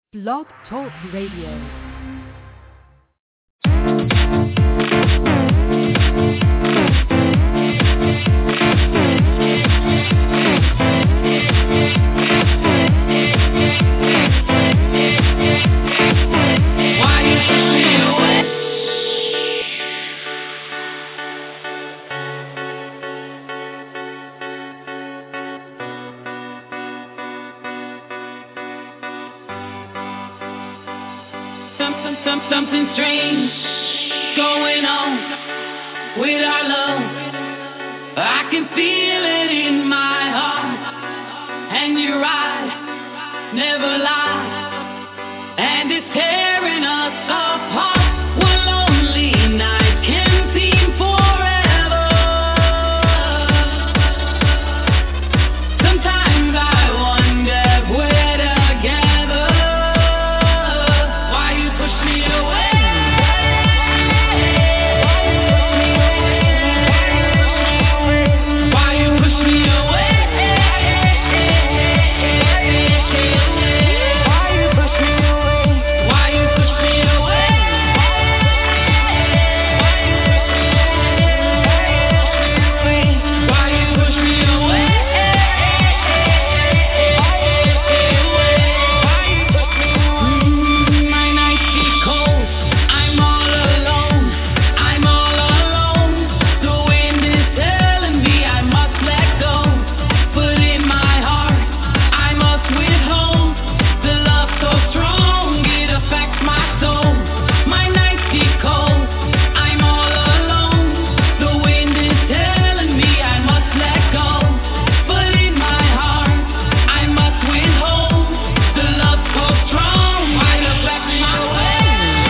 Blog Talk Radio. Something strange going on with our love. I can feel it in my heart, and your eyes never lie, and it's tearing us apart. One lonely night can seem forever. Sometimes I wonder if we're together. Why you push me away? Why you push me away? Why you push me away? Why you push me away? Why you push me away? My nights get cold. I'm all alone. I'm all alone. The wind is telling me I must let go, but in my heart I must withhold. The love so strong it affects my soul. My nights get cold. I'm all alone. The wind is telling me I must let go, but in my heart I must withhold. The love so strong it affects my way.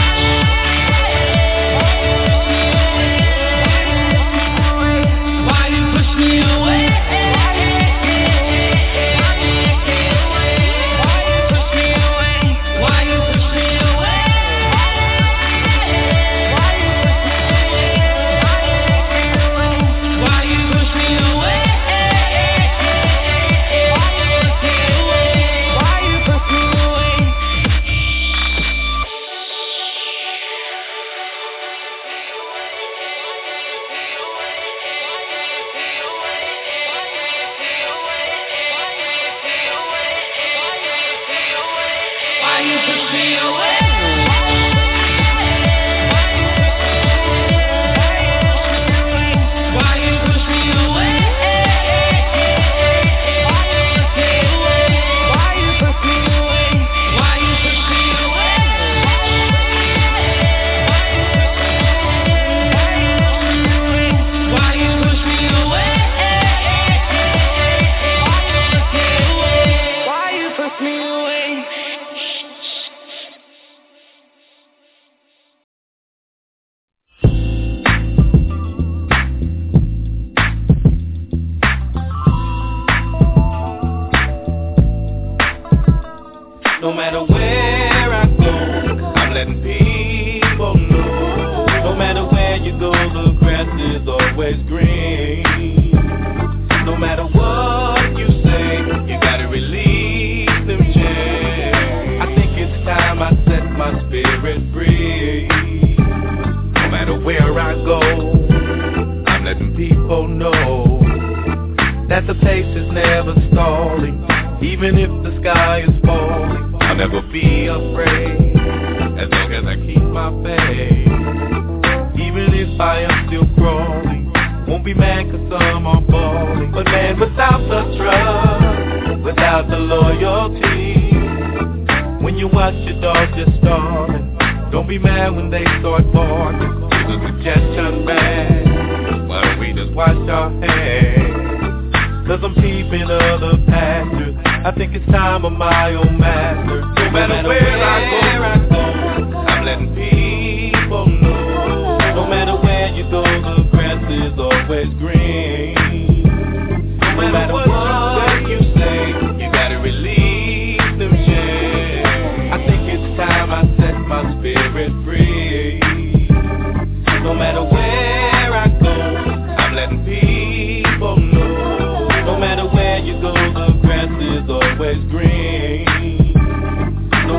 Why you push me away? Why you push me away? Why you push me away? Why you push me away? Why you push me away? Why you push me away? Why you push me away? Why you push me away? Why you push me away? Why you push me away? No matter where I go, I'm letting people know. No matter where you go, the grass is always green. No matter what you say, you gotta release them chains. I think it's time I set my spirit free. No matter where I go, I'm letting people know that the pace is never stalling. Even if the sky is falling, I'll never be afraid, as long as I keep my faith. Even if I am still crawling, won't be mad cause some are falling. But man, without the trust, without the loyalty, when you watch your dog just starving, don't be mad when they start barking. Here's a suggestion, man, why don't we just wash our hands? Cause I'm peeping other pastures. I think it's time I'm my own master. No matter where I go, I'm letting people know. No matter where you go, the grass is always green. No matter what you say, you gotta release them chains. I think it's time I set my spirit free. No matter where I go, I'm letting people know. No matter where you go, the grass is always green.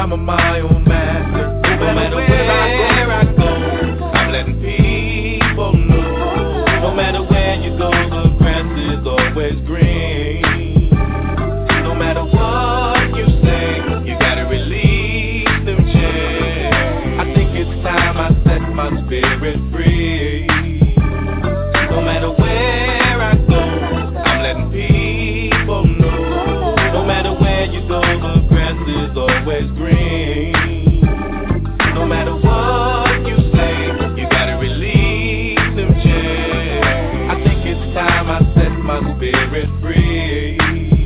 I'm my own master. No matter where I go, I'm letting people know. No matter where you go, the grass is always green. No matter what you say, you gotta release them chains. I think it's time I set my spirit free. No matter where I go, I'm letting people know. No matter where you go, the grass is always green. No matter what you say, you gotta release them chains. I think it's time I set my spirit free.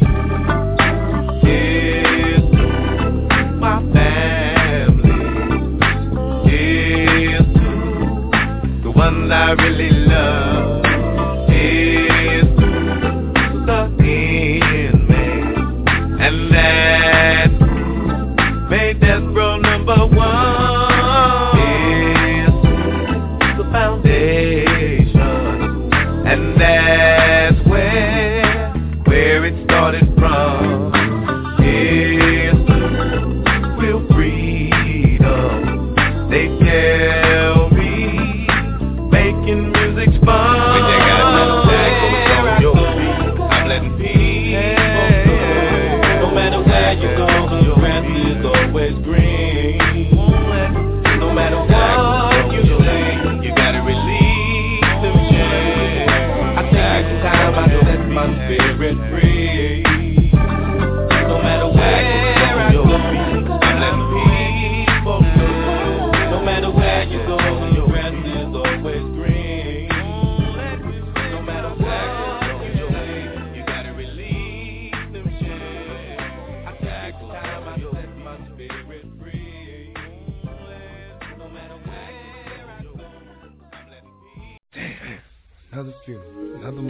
Here's to my family. Here's to the ones I really love. Here's to the inmates, and that's made death row number one. Here's to the foundation, and that's where it started from. Here's to real freedom. They tell me making music's fun. When they got another tag on your feet, I'm letting people know. No matter where you go, the grass is always green. No matter what you say, you gotta release them chains. I think it's time I set my spirit free. No matter where I go, I'm letting people know. No matter where you go, the grass is always green. No matter what you say, you gotta release them chains. I think it's time I set my spirit free. No matter where I go, I'm letting people. Another funeral, another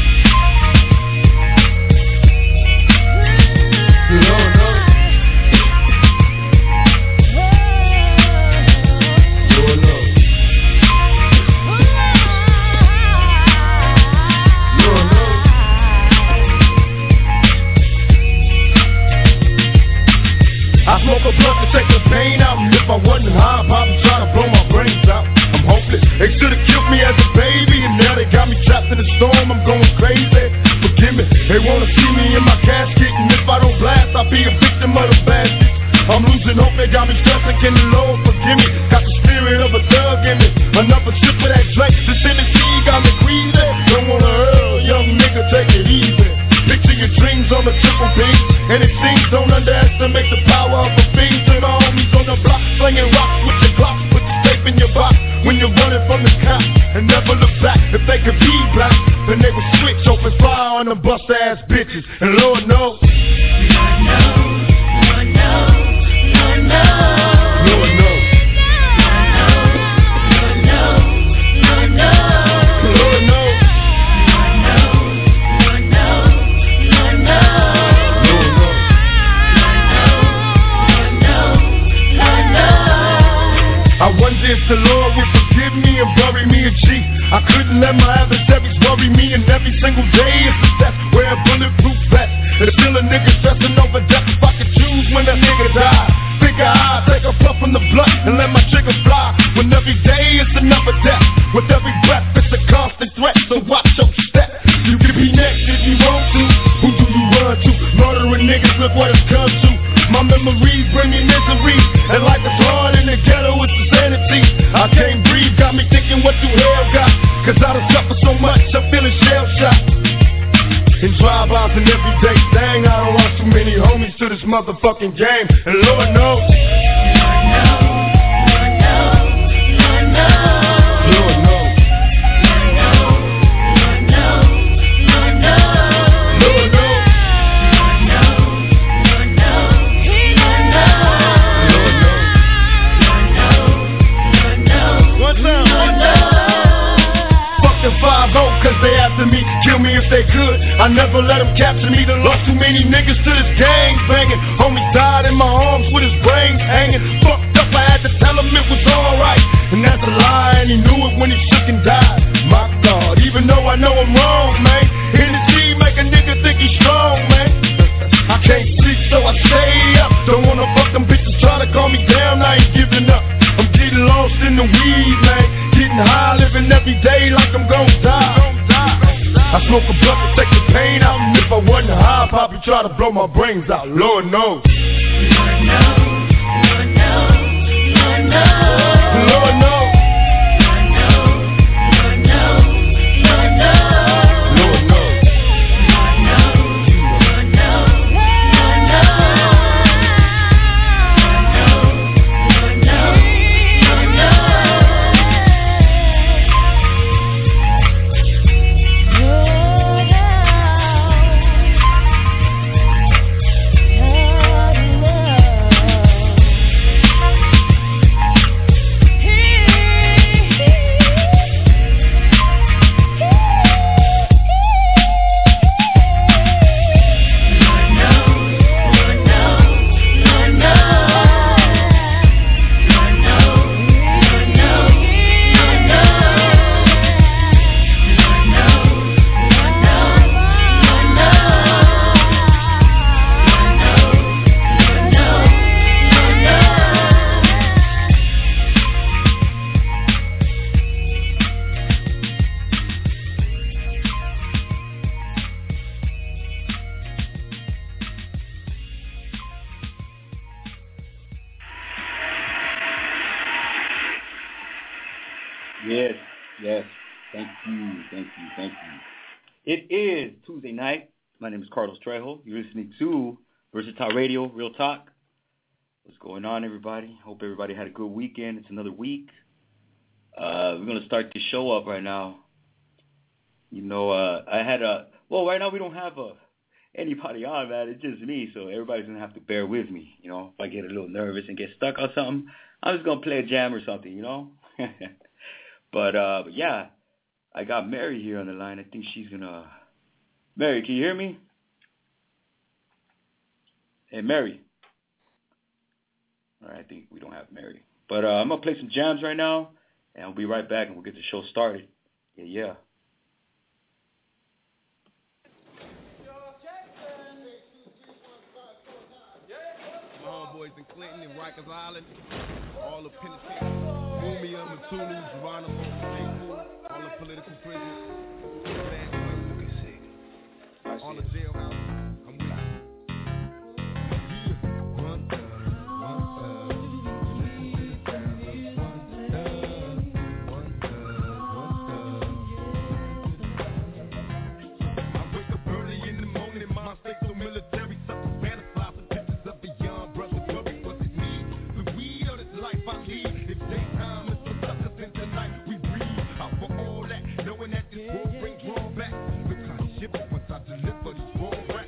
I smoke a blunt to take the pain out, and if I wasn't high, I'd probably try to blow my brains out. I'm hopeless. They should've killed me as a baby, and now they got me trapped in the storm. I'm going crazy. Forgive me. They wanna see me in my casket, and if I don't blast, I'll be a victim of the bastards. I'm losing hope. They got me stressing. Can the Lord forgive me? Got the spirit of a thug in me. Another sip of that drink. This Tennessee got me queasy. Don't wanna hurt, young nigga, take it easy. Picture your dreams on the triple B, and it seems don't underestimate the power of a fiend. To my homies on the block, slinging rocks with your Glock, put the tape in your box. When you're running from the cops and never look back. If they could be black, then they would switch, open fire on them bust ass bitches. And Lord knows, Lord knows, Lord knows, Lord knows, Lord knows, Lord knows, Lord knows, Lord knows, Lord knows. I wonder if the Lord would forgive me and bury me a G. I couldn't let my adversaries worry me, and every single day it's a step, wear a bulletproof vest. There's still a nigga stressing over death. If I could choose when that nigga died, figure I'd take a puff from the blunt and let my trigger fly. When every day it's another death, with every breath it's a constant threat. So watch your step. You can be next if you want to. Who do you run to? Murdering niggas, look what it's come to. My memories bring me misery, and life is hard in the ghetto, it's insanity. I can't breathe, got me thinking what you hell got. Cause I done suffered so much, I'm feeling shell-shocked. In drive-bys and everyday thing, I don't want too many homies to this motherfucking game. And Lord knows, Lord knows, Lord knows, Lord knows, Lord knows, Lord knows, Lord knows, Lord knows, Lord knows. Cause they after me, kill me if they could. I never let them capture me. Done lost too many niggas to this gang banging. Homie died in my arms with his brains hanging. Fucked up, I had to tell him it was alright. And that's a lie, and he knew it when he shook and died. My God, even though I know I'm wrong, man. Energy make a nigga think he's strong, man. I can't sleep, so I stay up. Don't wanna fuck them bitches, try to smoke a blunt to take the pain out. And if I wasn't high, I'd probably try to blow my brains out. Lord knows. Lord knows. Lord knows. Lord knows. Lord knows. It is Tuesday night. My name is Carlos Trejo. You're listening to Versatile Radio, Real Talk. What's going on, everybody? Hope everybody had a good weekend. It's another week. We're going to start the show up right now. You know, right now we don't have anybody on, man. It's just me, so everybody's going to have to bear with me. You know, if I get a little nervous and get stuck on something, I'm just going to play a jam or something, you know? But yeah. I got Mary here on the line. I think she's going to... Mary, can you hear me? Hey, Mary. All right, I think we don't have Mary. But I'm going to play some jams right now, and I'll be right back, and we'll get the show started. Yeah. My homeboys in Clinton and Rikers Island, all the penitentiaries, Mumia, Matulu, Geronimo, J-Pool, all the political prisons, all the jailhouses. I'm with you. One thug. I wake up early in the morning in my state so military, suckers fantasize with pictures of a young brother. Worry what's his need. The weed of this life I lead. If daytime is for suckers, then tonight we breathe. Out for all that, knowing that this world brings drawback. Look how shit once I deliver these raw rap.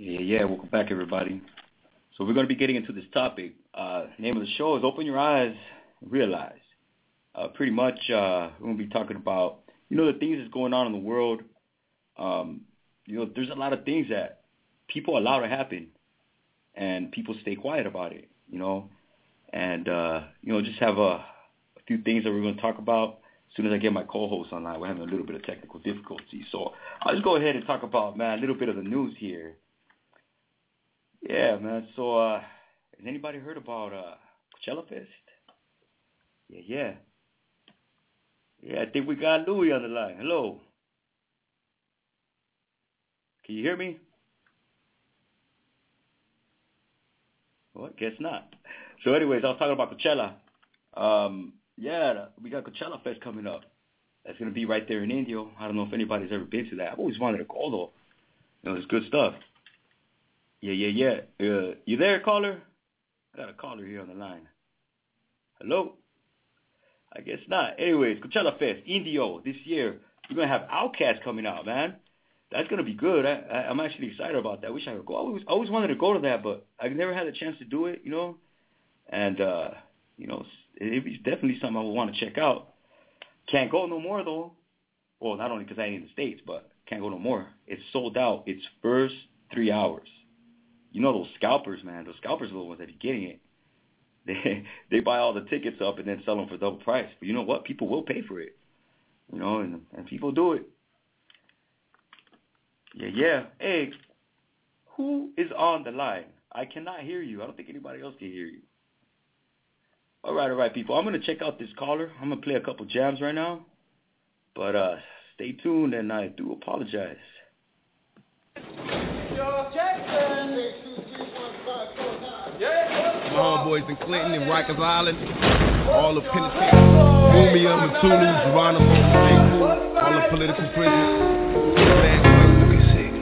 Yeah, welcome back, everybody. So we're going to be getting into this topic. Name of the show is Open Your Eyes, Realize. Pretty much, we're going to be talking about, the things that's going on in the world. There's a lot of things that people allow to happen, and people stay quiet about it, And, just have a few things that we're going to talk about. As soon as I get my co-host online, we're having a little bit of technical difficulty. So I'll just go ahead and talk about, man, a little bit of the news here. Yeah, man. So, has anybody heard about Coachella Fest? Yeah, I think we got Louis on the line. Hello. Can you hear me? Well, I guess not. So anyways, I was talking about Coachella. We got Coachella Fest coming up. That's going to be right there in Indio. I don't know if anybody's ever been to that. I've always wanted to go, though. It's good stuff. Yeah. You there, caller? I got a caller here on the line. Hello? I guess not. Anyways, Coachella Fest, Indio, this year. We're going to have Outkast coming out, man. That's going to be good. I'm actually excited about that. I wish I could go. I always wanted to go to that, but I've never had a chance to do it, And, it's definitely something I would want to check out. Can't go no more, though. Well, not only because I ain't in the States, but can't go no more. It's sold out. It's first 3 hours. Those scalpers, man. Those scalpers are the ones that are getting it. They buy all the tickets up and then sell them for double price. But you know what? People will pay for it. And people do it. Yeah. Hey, who is on the line? I cannot hear you. I don't think anybody else can hear you. All right, people. I'm going to check out this caller. I'm going to play a couple jams right now. But stay tuned, and I do apologize. My homeboys in Clinton and Rikers Island, all the penitentiaries, Mumia, Matulu, Geronimo, J. all the political prisoners. Let me see.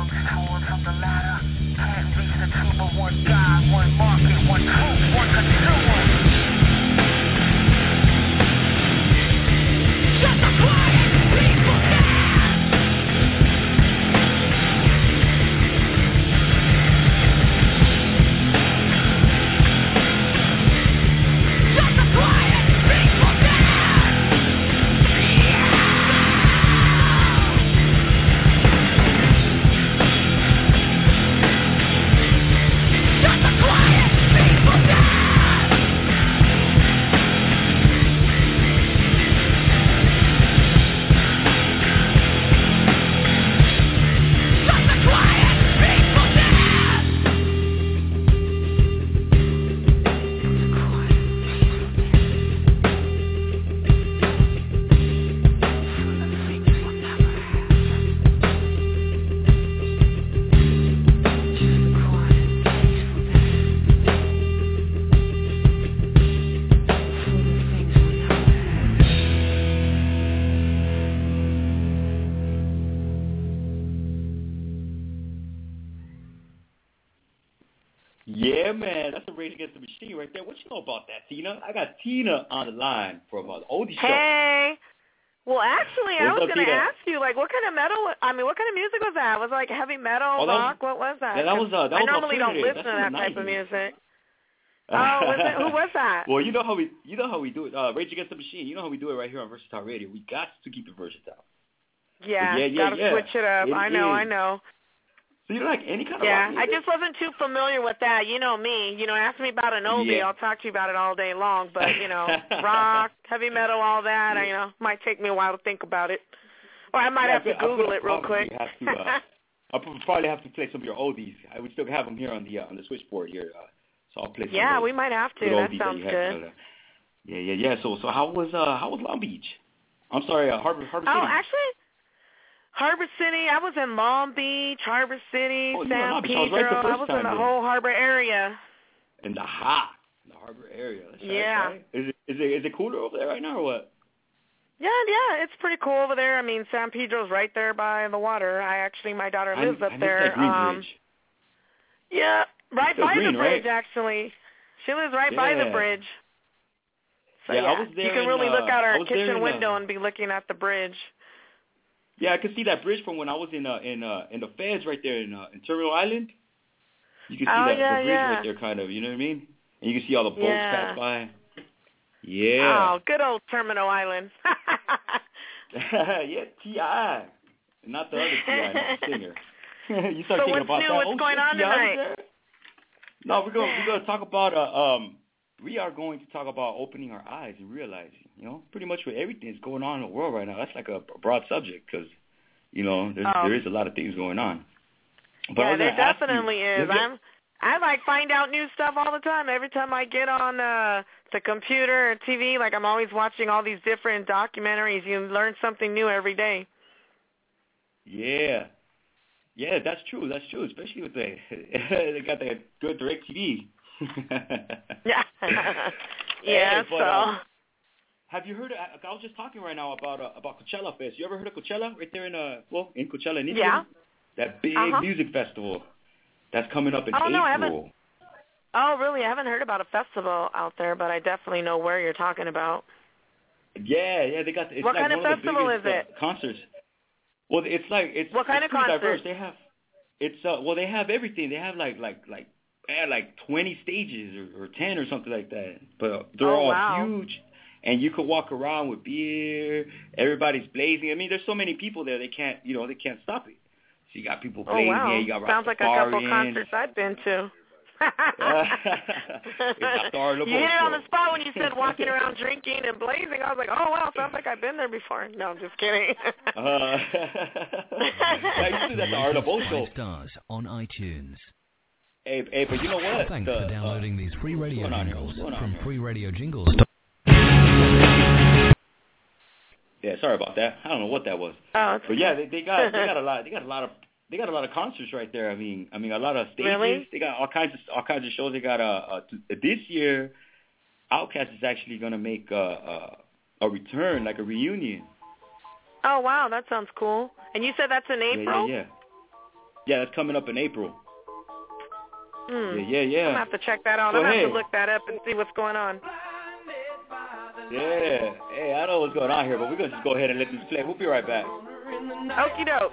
Yeah, man, that's a Rage Against the Machine right there. What you know about that, Tina? I got Tina on the line from the Oldie Show. Hey. Well, actually, I was going to Tina? ask you, like, what kind of what kind of music was that? Was it, like, heavy metal, rock? What was that? Yeah, that was I normally don't alternative. listen to That's that from type the of 90s. music. Oh, was it? Who was that? Well, you know how we do it. Rage Against the Machine. You know how we do it right here on Versatile Radio. We got to keep it versatile. Yeah, Yeah, gotta switch it up. I know. So you don't like any kind of yeah, rock I music? just wasn't too familiar with that. You know me. You know, ask me about an oldie, Yeah. I'll talk to you about it all day long. But, you know, rock, heavy metal, all that, might take me a while to think about it. Or I might have to Google it real quick. I'll probably have to play some of your oldies. I would still have them here on the switchboard here. So I'll play some Yeah, of those we might have to. good That oldies sounds you good. had. Yeah. So how was Long Beach? I'm sorry, Harbor City. Oh, actually, Harbor City. I was in Long Beach, Harbor City, Oh, you were in San Long Beach. Pedro. I was right the first was time in the then. whole harbor area. In the harbor area. That's right, Yeah. right? Is it cooler over there right now or what? Yeah, it's pretty cool over there. I mean, San Pedro's right there by the water. My daughter lives up I there. That Green Bridge. Yeah, right Still by green, the bridge, right? actually. She lives right by the bridge. So, yeah, I was there. You can really look out our kitchen in, window and be looking at the bridge. Yeah, I could see that bridge from when I was in the feds right there in Terminal Island. You can see the bridge right there, kind of. You know what I mean? And you can see all the boats pass by. Yeah. Oh, good old Terminal Island. Yeah, T.I. Not the other T.I., not the singer. You start so thinking about new? that. What's going on tonight? No, we're going to talk about we are going to talk about opening our eyes and realizing, pretty much with everything that's going on in the world right now. That's like a broad subject because, there is a lot of things going on. But yeah, there definitely is. I find out new stuff all the time. Every time I get on the computer or TV, like I'm always watching all these different documentaries. You learn something new every day. Yeah, that's true. Especially with they got that good DirecTV. Yeah. Yeah. So. Have you heard? I was just talking right now about Coachella Fest. You ever heard of Coachella right there in Coachella in India? Yeah. That big music festival that's coming up in April. No, I haven't. Oh, really? I haven't heard about a festival out there, but I definitely know where you're talking about. Yeah, they got. It's what like kind of one festival of the biggest, is it? Concerts. Well, what kind of pretty concert? diverse. They have they have everything. They have like 20 stages or 10 or something like that. But they're all huge, and you could walk around with beer. Everybody's blazing. I mean, there's so many people there. They can't stop it. So you got people blazing. Oh wow! You got sounds like a couple concerts I've been to. You hit it on the spot when you said walking around drinking and blazing. I was like, oh wow, sounds like I've been there before. No, I'm just kidding. Yeah, you see that the Art of Bo show. 5 stars on iTunes. Hey, but you know what? Thanks for downloading these free radio jingles from freeradiojingles. Yeah, sorry about that. I don't know what that was. Oh, but yeah, they got a lot. They got a lot of concerts right there. I mean a lot of stages. Really? They got all kinds of shows. They got this year, Outkast is actually gonna make a return, like a reunion. Oh wow, that sounds cool. And you said that's in April? Yeah. Yeah, that's coming up in April. Yeah. I'm going to have to check that out. I'm going to have to look that up and see what's going on. Yeah. Hey, I know what's going on here, but we're going to just go ahead and let this play. We'll be right back. Okie doke.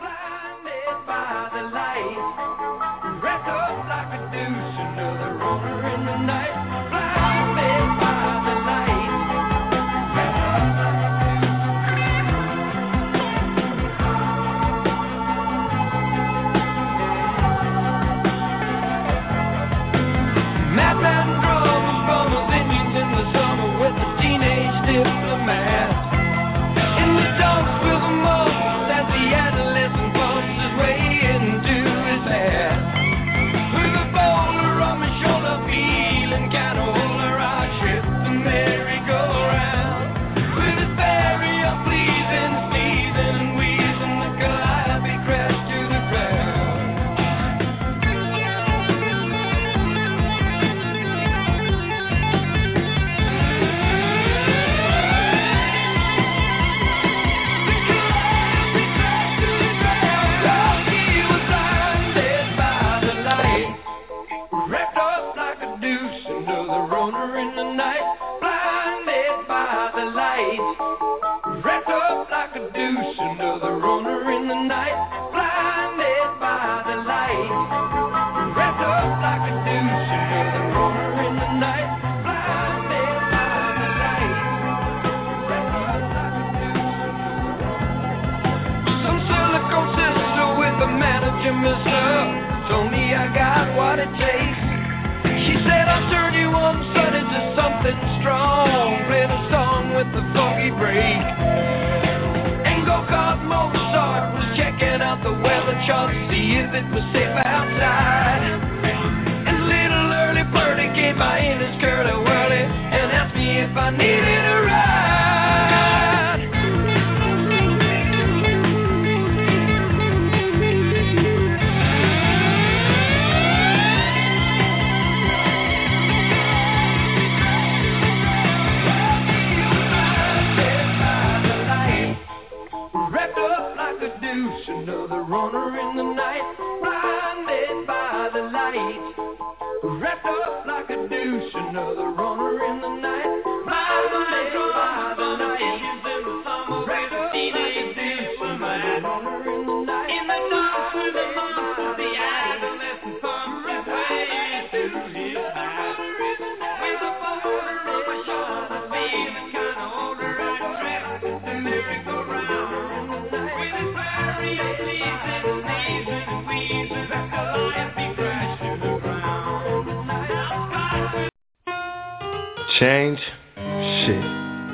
Change? Shit.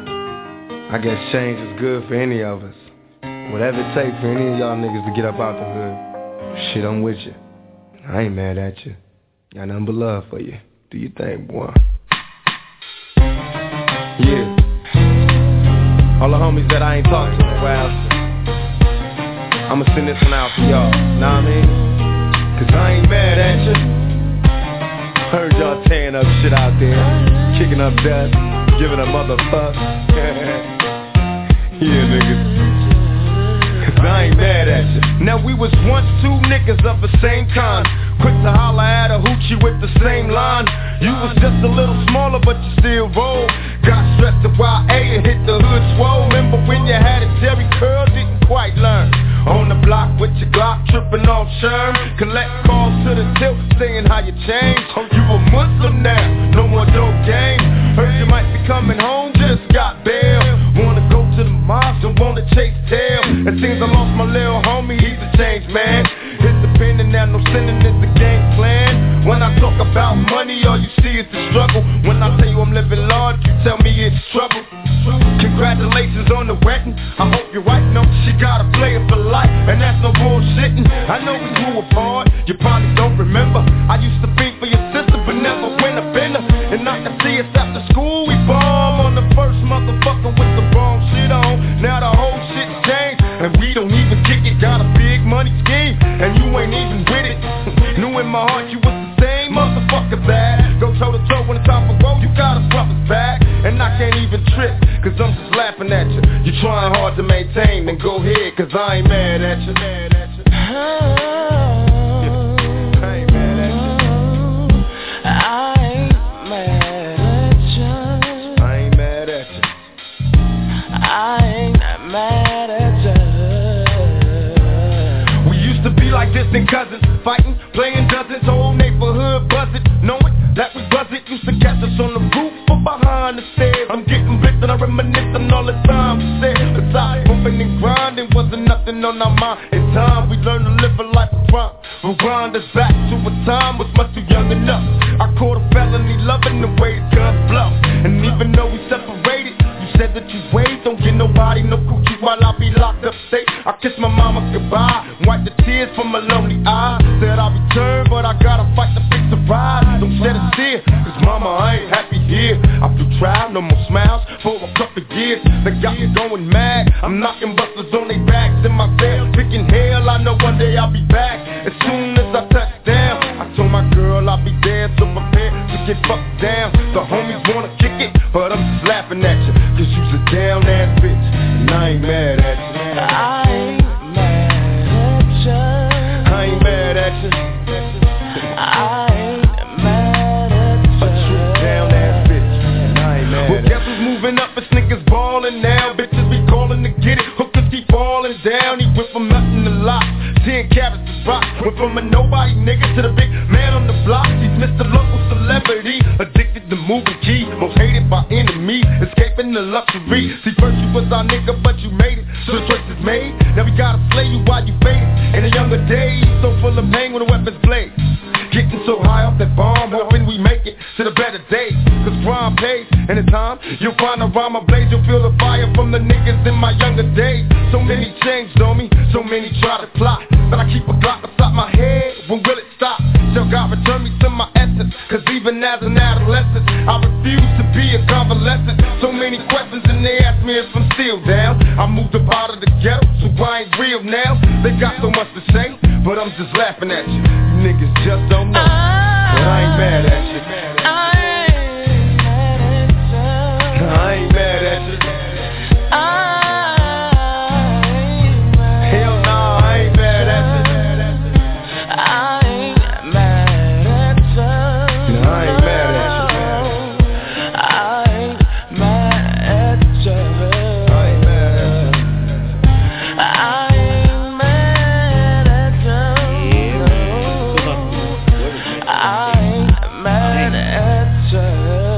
I guess change is good for any of us. Whatever it takes for any of y'all niggas to get up out the hood. Shit, I'm with you. I ain't mad at you. Got nothing but love for you. Do your thing, boy. Yeah. All the homies that I ain't talked to in a while, I'ma send this one out for y'all. Know what I mean? Cause I ain't mad at you. Heard y'all tearing up shit out there, kicking up dust, giving a motherfuck. Yeah, niggas. Cause I ain't mad at you. Now we was once two niggas of the same kind, quick to holler at a hoochie with the same line. You was just a little smaller but you still roll. Got stressed to YA and hit the hood swole. Remember when you had a Jerry curl, didn't quite learn. On the block with your Glock, tripping off Sherm. Collect calls to the tilt, saying how you changed. Oh, you a Muslim now, no more dope game. Heard you might be coming home, just got bail. Wanna go to the mosque, don't wanna chase tail. It seems I lost my little homie, he's a changed man. Independent now, no sinning is the game plan. When I talk about money, all you see is the struggle. When I tell you I'm living large, you tell me it's trouble. Congratulations on the wedding, I hope you're right, no, she got a player for life, and that's no bullshitting. I know we grew apart, you probably don't remember. I used to think for your sister, but never went up in her. And I can see us after school, we bomb on the first motherfucker with the wrong shit on. Now the whole shit's changed, and we don't even kick it. Got a big money scheme, and you ain't even with it. Knew in my heart you was the same motherfucker bad. Go toe to toe when it's time for roll, you got a brother's back. And I can't even trip, cause I'm just laughing at you. You trying hard to maintain, then go ahead, cause I ain't mad at you. distant cousins, fighting, playing dozens, whole neighborhood buzzing, knowing that we buzz it. Used to catch us on the roof or behind the stairs. I'm getting blitzed and I reminisce on all the time we said. Besides bumping and grinding, wasn't nothing on our mind. In time, we learned to live a life of crime. We'll grind us back to a time was much too young enough. I caught a felony loving the way the guns blow. And even though we separated, you said that you wait, don't get nobody no coochie while I be locked up state. I kiss my mama goodbye, wipe the tears from my lonely eyes. Said I'll return, but I gotta fight to fix the ride. Don't shed a tear, cause mama, I ain't happy here. I feel trial, no more smiles for a couple years. They got me going mad, I'm knocking busters on their backs in my cell, picking hell, I know one day I'll be back. As soon as I touch down, I told my girl I'll be there, so prepare to get fucked down. The homies wanna kick it, but I'm just laughing at you, cause you's a down ass bitch, and I ain't mad at you. I ain't mad at you. I ain't mad at you. I ain't mad at you. A true down ass bitch, and I ain't mad. Well, guess who's moving up? It's niggas ballin' now. Bitches be calling to get it. Hookers keep falling down. He went from nothing to lot. 10 carats to rock. Went from a nobody nigga to the big man on the block. He's Mr. Local Celebrity, addicted to moving key, most hated by enemies, escaping the luxury. See, first you was our nigga, but you made it, so the choice is made. Now we gotta slay you while you faded. In the younger days, so full of pain when the weapons blade. Getting so high off that bomb, hoping we make it to the better days. Cause crime pays, and in time, you'll find a rhyme ablaze. You'll feel the fire from the niggas in my younger days. So many changed on me, so many try to plot, but I keep a Glock beside my head. When will it stop? Shall God return me to my essence? Cause even as an adolescent, I refuse to be a convalescent. So many questions and they ask me if I'm still down. I moved up out of the ghetto, so I ain't real now. They got so much to say, but I'm just laughing at you. You niggas just don't know, but I ain't mad at you. I ain't mad at you. Hell nah, I ain't mad at you. I ain't mad at you. I ain't mad at you. I ain't mad at you. I ain't mad at you. I ain't mad at you. I ain't mad at you.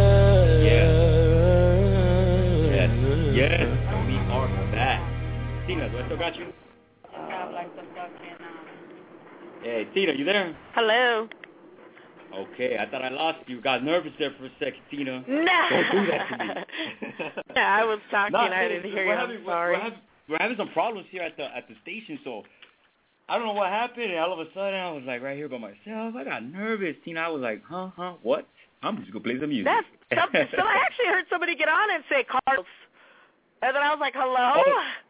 Yes, we are back. Tina, do I still got you? Hey, Tina, you there? Hello. Okay, I thought I lost you. Got nervous there for a second, Tina. No. Don't do that to me. Yeah, I was talking. I didn't hear you. I'm sorry. We're having some problems here at the station, so I don't know what happened, and all of a sudden I was like right here by myself. I got nervous. Tina, I was like, huh, what? I'm just going to play some music. So I actually heard somebody get on and say Carlos. And then I was like, hello?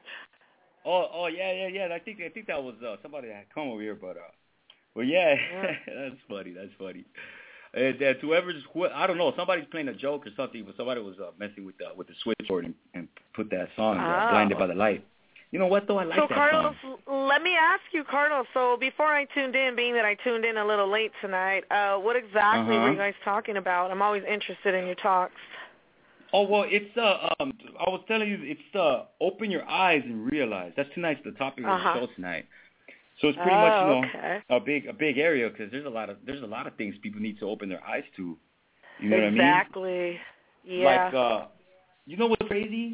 Oh, yeah. I think that was somebody that had come over here, but yeah, that's funny. That whoever's, I don't know, somebody's playing a joke or something, but somebody was messing with the switchboard and put that song, Blinded by the Light. You know what, though? I like that Carlos, song. So, let me ask you, Carlos, so before I tuned in, being that I tuned in a little late tonight, what exactly were you guys talking about? I'm always interested in your talks. Oh, well, it's, I was telling you, it's open your eyes and realize. That's tonight's the topic of the show tonight. So it's pretty much, a big area, because there's a lot of things people need to open their eyes to. You know what I mean? Exactly. Yeah. Like, you know what's crazy?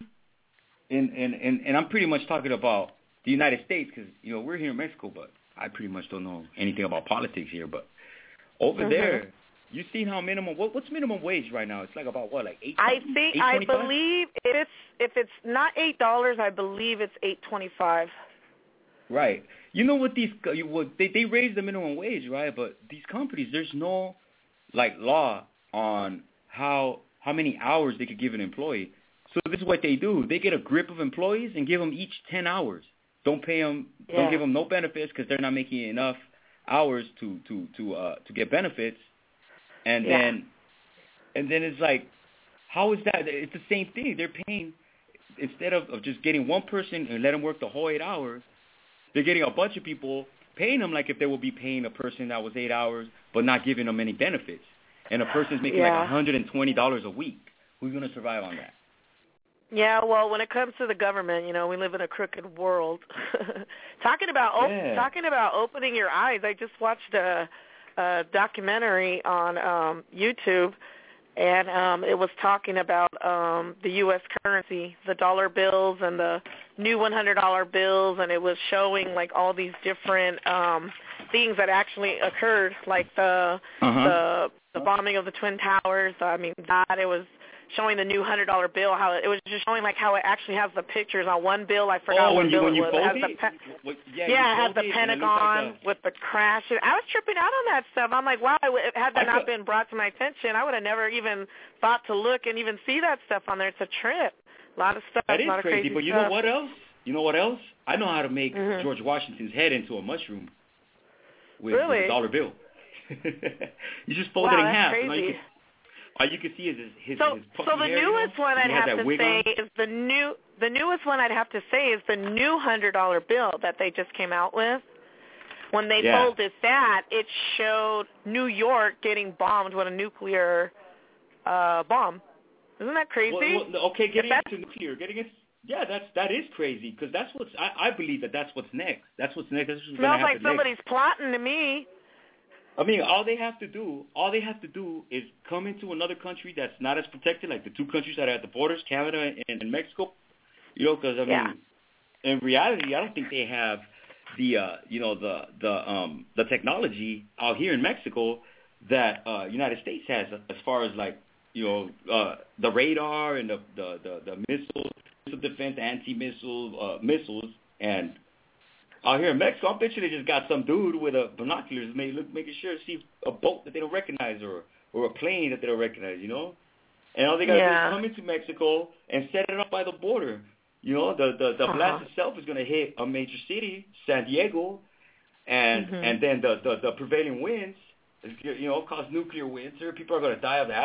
And I'm pretty much talking about the United States, because, we're here in Mexico, but I pretty much don't know anything about politics here. But over there, you seen how what's minimum wage right now? It's like about what, like $8? I believe if it's not $8, I believe it's $8.25. Right. You know what they raised the minimum wage, right? But these companies, there's no law on how many hours they could give an employee. So this is what they do. They get a grip of employees and give them each 10 hours. Don't pay them. Yeah. Don't give them no benefits because they're not making enough hours to get benefits. And then it's like, how is that? It's the same thing. They're paying, instead of just getting one person and let them work the whole 8 hours, they're getting a bunch of people, paying them like if they will be paying a person that was 8 hours, but not giving them any benefits. And a person's making like $120 a week. Who's going to survive on that? Yeah, well, when it comes to the government, we live in a crooked world. Talking about opening your eyes, I just watched a documentary on YouTube, and it was talking about the U.S. currency, the dollar bills and the new $100 bills, and it was showing like all these different things that actually occurred, like the bombing of the Twin Towers. It was showing the new $100 bill, how it was just showing like how it actually has the pictures on one bill. I forgot what bill it was. It has the Pentagon with the crash. I was tripping out on that stuff. I'm like, wow, had that not been brought to my attention, I would have never even thought to look and even see that stuff on there. It's a trip. A lot of stuff. That is a lot crazy, of but you know what else? I know how to make George Washington's head into a mushroom with a dollar bill. You just fold it in half. Crazy. All you can see is his So the newest one I'd have to say is the newest one I'd have to say is the new $100 bill that they just came out with. When they folded that, it showed New York getting bombed with a nuclear bomb. Isn't that crazy? Getting that is crazy, because that's what's. I believe that's what's next. That's what's next. That's what's smells like somebody's plotting to me. I mean, all they have to do is come into another country that's not as protected, like the two countries that are at the borders, Canada and Mexico. Because in reality, I don't think they have the the technology out here in Mexico that United States has, as far as like the radar and the missile defense, anti-missile missiles. And out here in Mexico, I bet you they just got some dude with a binoculars making sure to see a boat that they don't recognize or a plane that they don't recognize, And all they got to do is come into Mexico and set it up by the border. The blast itself is going to hit a major city, San Diego, and then the prevailing winds, cause nuclear winds. People are going to die of the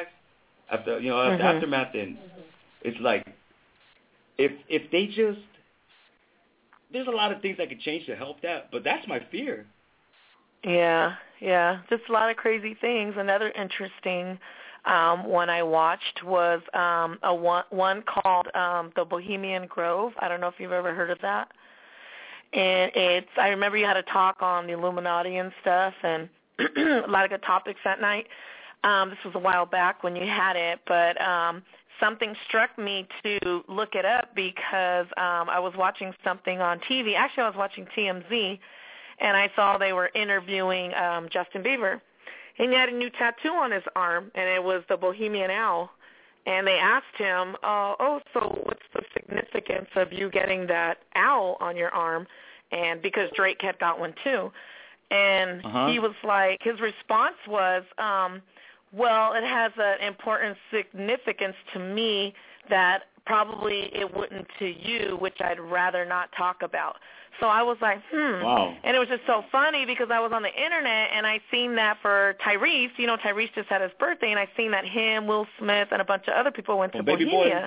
aftermath. And it's like, if they just, there's a lot of things that could change to help that, but that's my fear. Yeah, just a lot of crazy things. Another interesting one I watched was one called The Bohemian Grove. I don't know if you've ever heard of that. And I remember you had a talk on the Illuminati and stuff, and a lot of good topics that night. This was a while back when you had it, but something struck me to look it up because I was watching something on TV. Actually, I was watching TMZ, and I saw they were interviewing Justin Bieber. And he had a new tattoo on his arm, and it was the Bohemian Owl. And they asked him, so what's the significance of you getting that owl on your arm? And because Drake had got one too. And he was like, his response was, well, it has an important significance to me that probably it wouldn't to you, which I'd rather not talk about. So I was like, Wow. And it was just so funny because I was on the internet and I seen that for Tyrese. Tyrese just had his birthday, and I seen that him, Will Smith, and a bunch of other people went to Bohemia.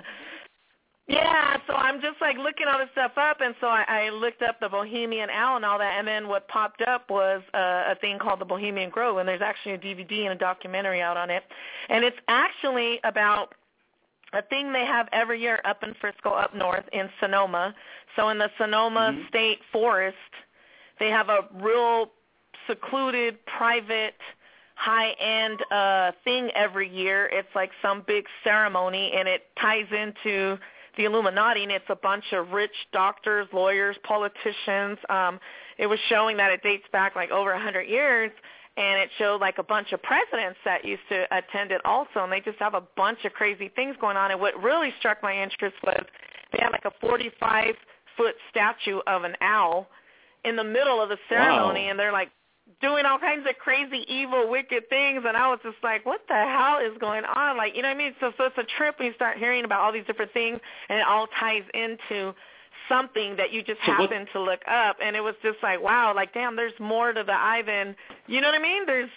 Yeah, so I'm just like looking all this stuff up, and so I looked up the Bohemian Owl and all that, and then what popped up was a thing called the Bohemian Grove, and there's actually a DVD and a documentary out on it, and it's actually about a thing they have every year up in Frisco, up north in Sonoma. So in the Sonoma State Forest, they have a real secluded, private, high-end thing every year. It's like some big ceremony, and it ties into the Illuminati, and it's a bunch of rich doctors, lawyers, politicians. It was showing that it dates back like over 100 years, and it showed like a bunch of presidents that used to attend it also, and they just have a bunch of crazy things going on. And what really struck my interest was they had like a 45-foot statue of an owl in the middle of the ceremony, and they're like doing all kinds of crazy, evil, wicked things, and I was just like, what the hell is going on? Like, you know what I mean? So it's a trip when you start hearing about all these different things, and it all ties into something that you just happen to look up, and it was just like, wow, like, damn, there's more to the eye than, you know what I mean? There's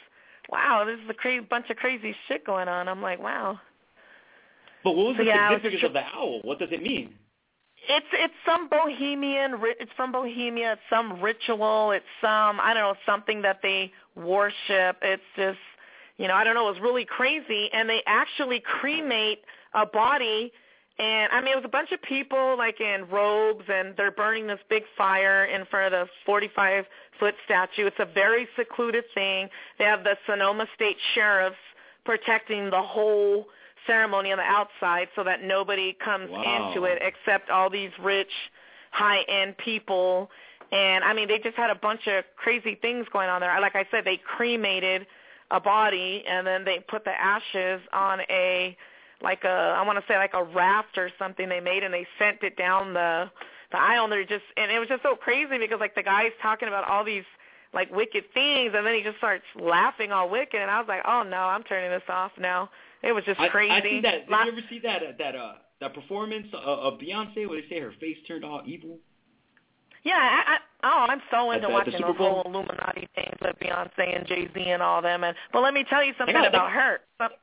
a bunch of crazy shit going on. I'm like, wow. But what was the significance of the owl? What does it mean? It's some Bohemian. It's from Bohemia. It's some ritual. It's some, I don't know, something that they worship. It's just, I don't know. It was really crazy, and they actually cremate a body And, I mean, it was a bunch of people, like, in robes, and they're burning this big fire in front of the 45-foot statue. It's a very secluded thing. They have the Sonoma State Sheriffs protecting the whole ceremony on the outside so that nobody comes into it except all these rich, high-end people. And, I mean, they just had a bunch of crazy things going on there. Like I said, they cremated a body, and then they put the ashes on I want to say like a raft or something they made, and they sent it down the aisle. And and it was just so crazy because like the guy's talking about all these like wicked things, and then he just starts laughing all wicked, and I was like, oh no, I'm turning this off now. It was just crazy. I see that. Did you ever see that performance of Beyonce where they say her face turned all evil? Yeah, I'm so into watching the whole Illuminati things with Beyonce and Jay-Z and all them. But let me tell you something about her.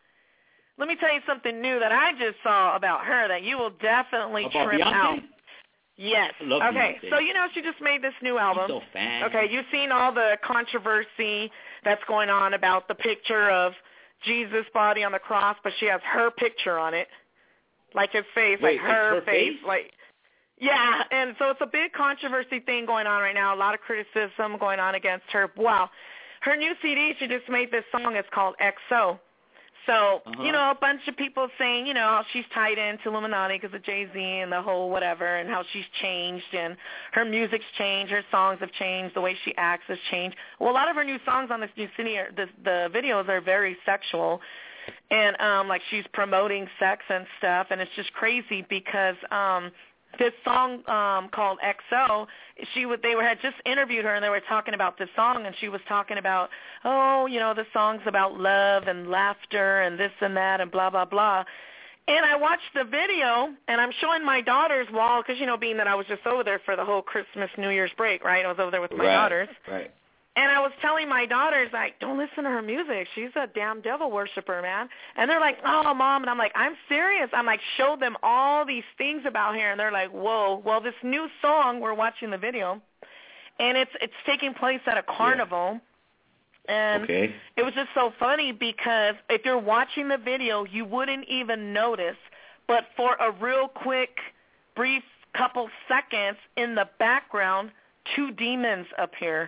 Let me tell you something new that I just saw about her that you will definitely trip out. Yes. Okay, Beyonce. so she just made this new album. She's so fan. Okay, you've seen all the controversy that's going on about the picture of Jesus' body on the cross, but she has her picture on it, like his face, Wait, like her face? like. Yeah, and so it's a big controversy thing going on right now, a lot of criticism going on against her. Wow. Her new CD, she just made this song, it's called XO. So, a bunch of people saying, how she's tied into Illuminati because of Jay-Z and the whole whatever, and how she's changed, and her music's changed, her songs have changed, the way she acts has changed. Well, a lot of her new songs on this new CD, the videos are very sexual, and like she's promoting sex and stuff, and it's just crazy because this song called XO, they had just interviewed her, and they were talking about this song, and she was talking about, the song's about love and laughter and this and that and blah, blah, blah. And I watched the video, and I'm showing my daughter's wall because, being that I was just over there for the whole Christmas, New Year's break, right? I was over there with my daughters. Right. And I was telling my daughters, like, don't listen to her music. She's a damn devil worshiper, man. And they're like, oh, Mom. And I'm like, I'm serious. I'm like, show them all these things about her. And they're like, whoa. Well, this new song, we're watching the video, and it's taking place at a carnival. Yeah. And it was just so funny because if you're watching the video, you wouldn't even notice. But for a real quick, brief couple seconds in the background, 2 demons appear.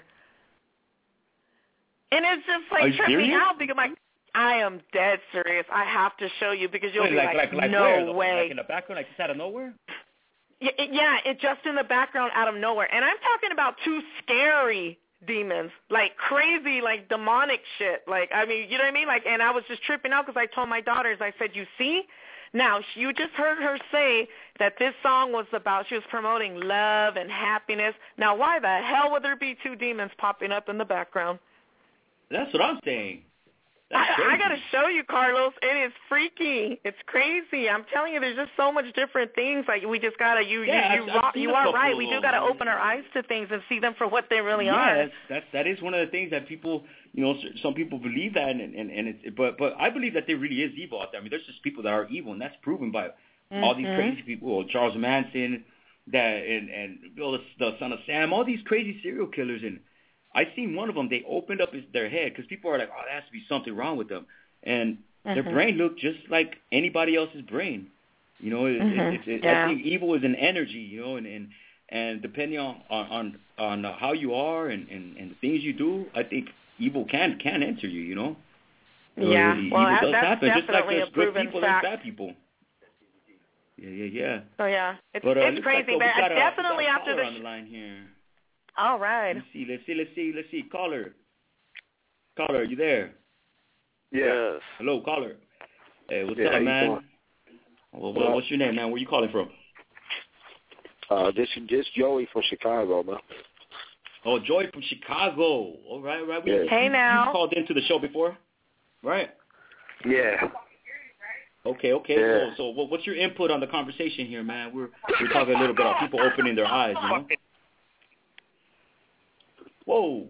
And it's just like tripping me out because I am dead serious. I have to show you because you'll be like no where, way. Like in the background, like just out of nowhere? Yeah, it just in the background out of nowhere. And I'm talking about 2 scary demons, like crazy, like demonic shit. Like, I mean, you know what I mean? Like, and I was just tripping out because I told my daughters, I said, you see? Now, you just heard her say that this song was she was promoting love and happiness. Now, why the hell would there be 2 demons popping up in the background? That's what I'm saying. I got to show you, Carlos. It is freaky. It's crazy. I'm telling you, there's just so much different things. Like we just got to, you are right. We do got to open our eyes to things and see them for what they really are. That is one of the things that people, some people believe that, and it's, but I believe that there really is evil out there. I mean, there's just people that are evil, and that's proven by all these crazy people, Charles Manson, and Bill the son of Sam, all these crazy serial killers. And I seen one of them, they opened up their head because people are like, oh, there has to be something wrong with them. And their brain looked just like anybody else's brain. I think evil is an energy, and depending on how you are and the things you do, I think evil can enter you, Yeah, evil does happen, just like there's good people and bad people. Yeah. Oh, yeah. It's crazy, but I definitely after the... on the line here. All right. Let's see. Caller, are you there? Yes. Hello, caller. Hey, what's up, man? What's your name, man? Where you calling from? This Joey from Chicago, man. Oh, Joey from Chicago. All right. Hey, now. You called into the show before, right? Yeah. Okay. Yeah. So what's your input on the conversation here, man? We're talking a little bit about people opening their eyes, Whoa.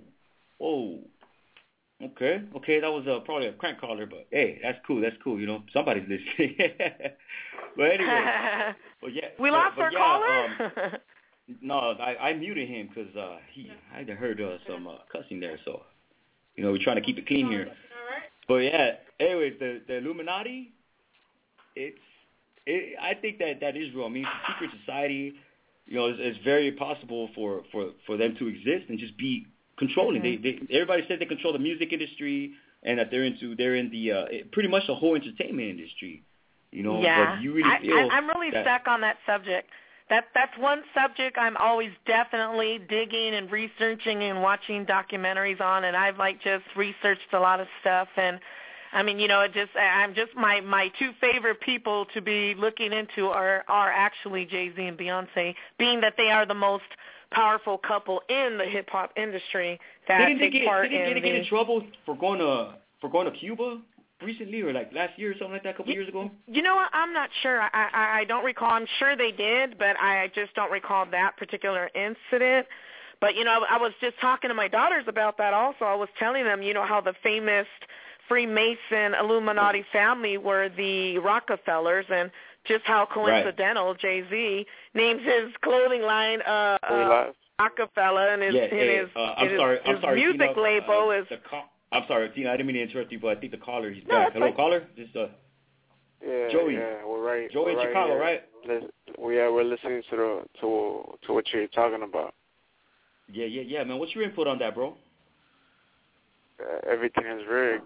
Okay, that was probably a crank caller, but hey, that's cool, somebody's listening. But anyway, we lost our caller? No, I muted him because I heard some cussing there, so, we're trying to keep it clean here. But yeah, anyways, the Illuminati, it's I think that is real. I mean, secret society, it's very possible for them to exist and just be controlling. Mm-hmm. Everybody says they control the music industry and that they're in the pretty much the whole entertainment industry. Yeah. But you really feel I'm really stuck on that subject. That's one subject I'm always definitely digging and researching and watching documentaries on, and I've just researched a lot of stuff. And I mean, I'm just my two favorite people to be looking into are actually Jay-Z and Beyonce, being that they are the most powerful couple in the hip hop industry that take part in. Didn't they get in trouble for going to Cuba recently, or like last year or something like that, a couple years ago? You know what? I'm not sure. I don't recall. I'm sure they did, but I just don't recall that particular incident. But, I was just talking to my daughters about that also. I was telling them, how the famous Freemason Illuminati family were the Rockefellers, and just how coincidental Jay-Z names his clothing line Rockefeller, and his music label is... I'm sorry, Tina, I didn't mean to interrupt you, but I think the caller, he's back. Hello, caller? This is Joey. Yeah, we're right. Joey in Chicago, right? We're listening to what you're talking about. Yeah, man. What's your input on that, bro? Everything is rigged.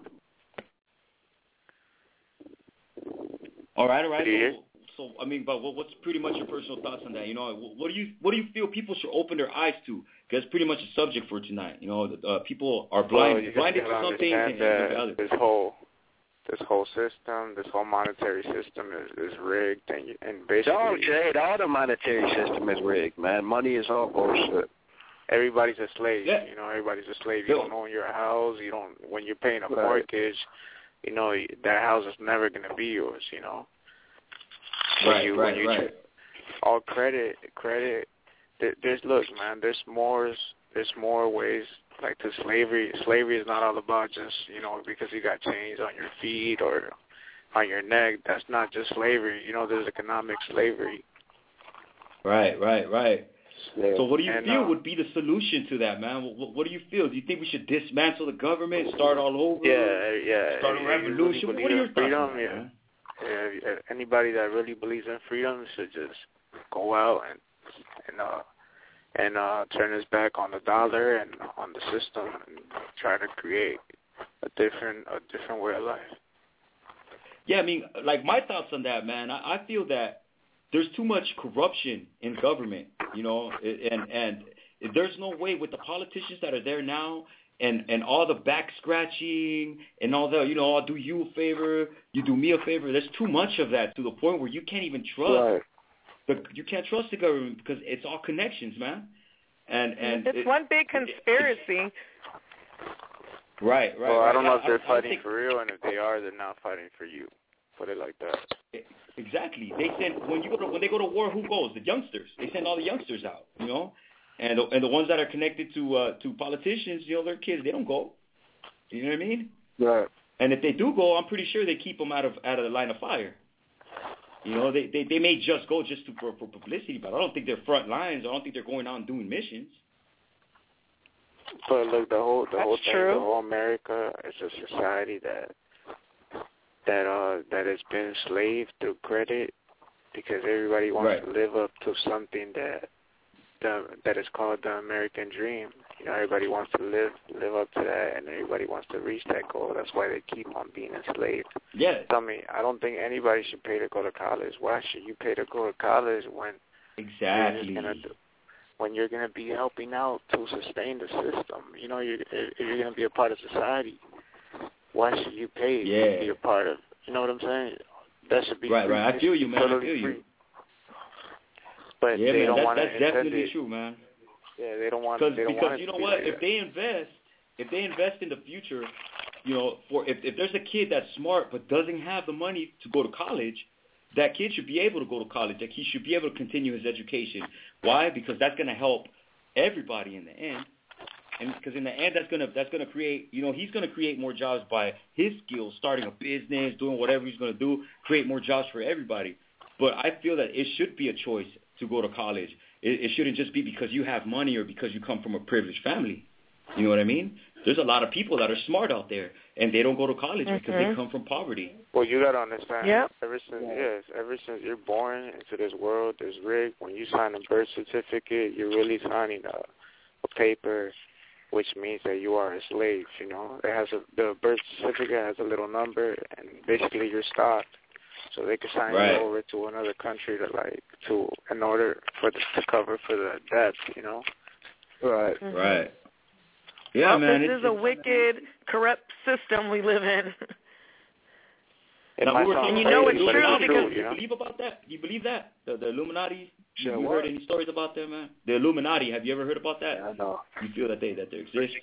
All right. So I mean, but what's pretty much your personal thoughts on that? What do you feel people should open their eyes to? Because that's pretty much a subject for tonight. People are blinded to something. And this whole system, this whole monetary system is rigged, and basically all the monetary system is rigged, man. Money is all bullshit. Everybody's a slave. Yeah. Everybody's a slave. You don't own your house. When you're paying a mortgage, that house is never gonna be yours. Right. All credit. Look, man. There's more ways. Like to slavery. Slavery is not all about just because you got chains on your feet or on your neck. That's not just slavery. There's economic slavery. Right. Yeah. So what do you feel would be the solution to that, man? What do you feel? Do you think we should dismantle the government, start all over? Yeah. Start a revolution? What are your thoughts on that, man? Yeah, anybody that really believes in freedom should just go out and turn his back on the dollar and on the system and try to create a different way of life. Yeah, I mean, like my thoughts on that, man. I feel that there's too much corruption in government, and there's no way with the politicians that are there now. And all the back scratching and all the, I'll do you a favor, you do me a favor. There's too much of that to the point where you can't even trust. Right. You can't trust the government because it's all connections, man. And it's one big conspiracy. Right. Well, I don't know if they're fighting for real, and if they are, they're not fighting for you. Put it like that. Exactly. They send when they go to war, who goes? The youngsters. They send all the youngsters out, And the ones that are connected to politicians, their kids, they don't go. You know what I mean? Right. And if they do go, I'm pretty sure they keep them out of the line of fire. They may just go just for publicity, but I don't think they're front lines. I don't think they're going out and doing missions. But look, the whole thing, true. the whole America is a society that has been enslaved through credit because everybody wants to live up to something that is called the American dream. Everybody wants to live up to that, and everybody wants to reach that goal. That's why they keep on being enslaved. Yeah. Tell me, I don't think anybody should pay to go to college. Why should you pay to go to college when when you're gonna be helping out to sustain the system? You're gonna be a part of society. Why should you pay to be a part of? You know what I'm saying? That should be free. Right. I feel you, man. Totally I feel you. Free. But yeah, they man, don't want to. That's definitely true, man. Yeah, they don't want. Because you know what? If they invest in the future, if there's a kid that's smart but doesn't have the money to go to college, that kid should be able to go to college. Like he should be able to continue his education. Why? Because that's going to help everybody in the end. And because in the end, that's gonna create. He's going to create more jobs by his skills, starting a business, doing whatever he's going to do, create more jobs for everybody. But I feel that it should be a choice to go to college. It shouldn't just be because you have money or because you come from a privileged family. You know what I mean? there's a lot of people that are smart out there, and they don't go to college because they come from poverty. Well, you gotta understand. Yep. Ever since you're born into this world, this rig. When you sign a birth certificate, you're really signing a paper, which means that you are a slave. You know, the birth certificate has a little number, and basically you're stocked. So they can sign you over to another country in order to cover for the debt. You know. Right. Right. Yeah, well, man. This is a wicked, corrupt system we live in. And you know it's true because do you believe about that? Do you believe that the Illuminati? Sure, have you heard any stories about them, man? The Illuminati. Have you ever heard about that? Yeah, no. You feel that they exist?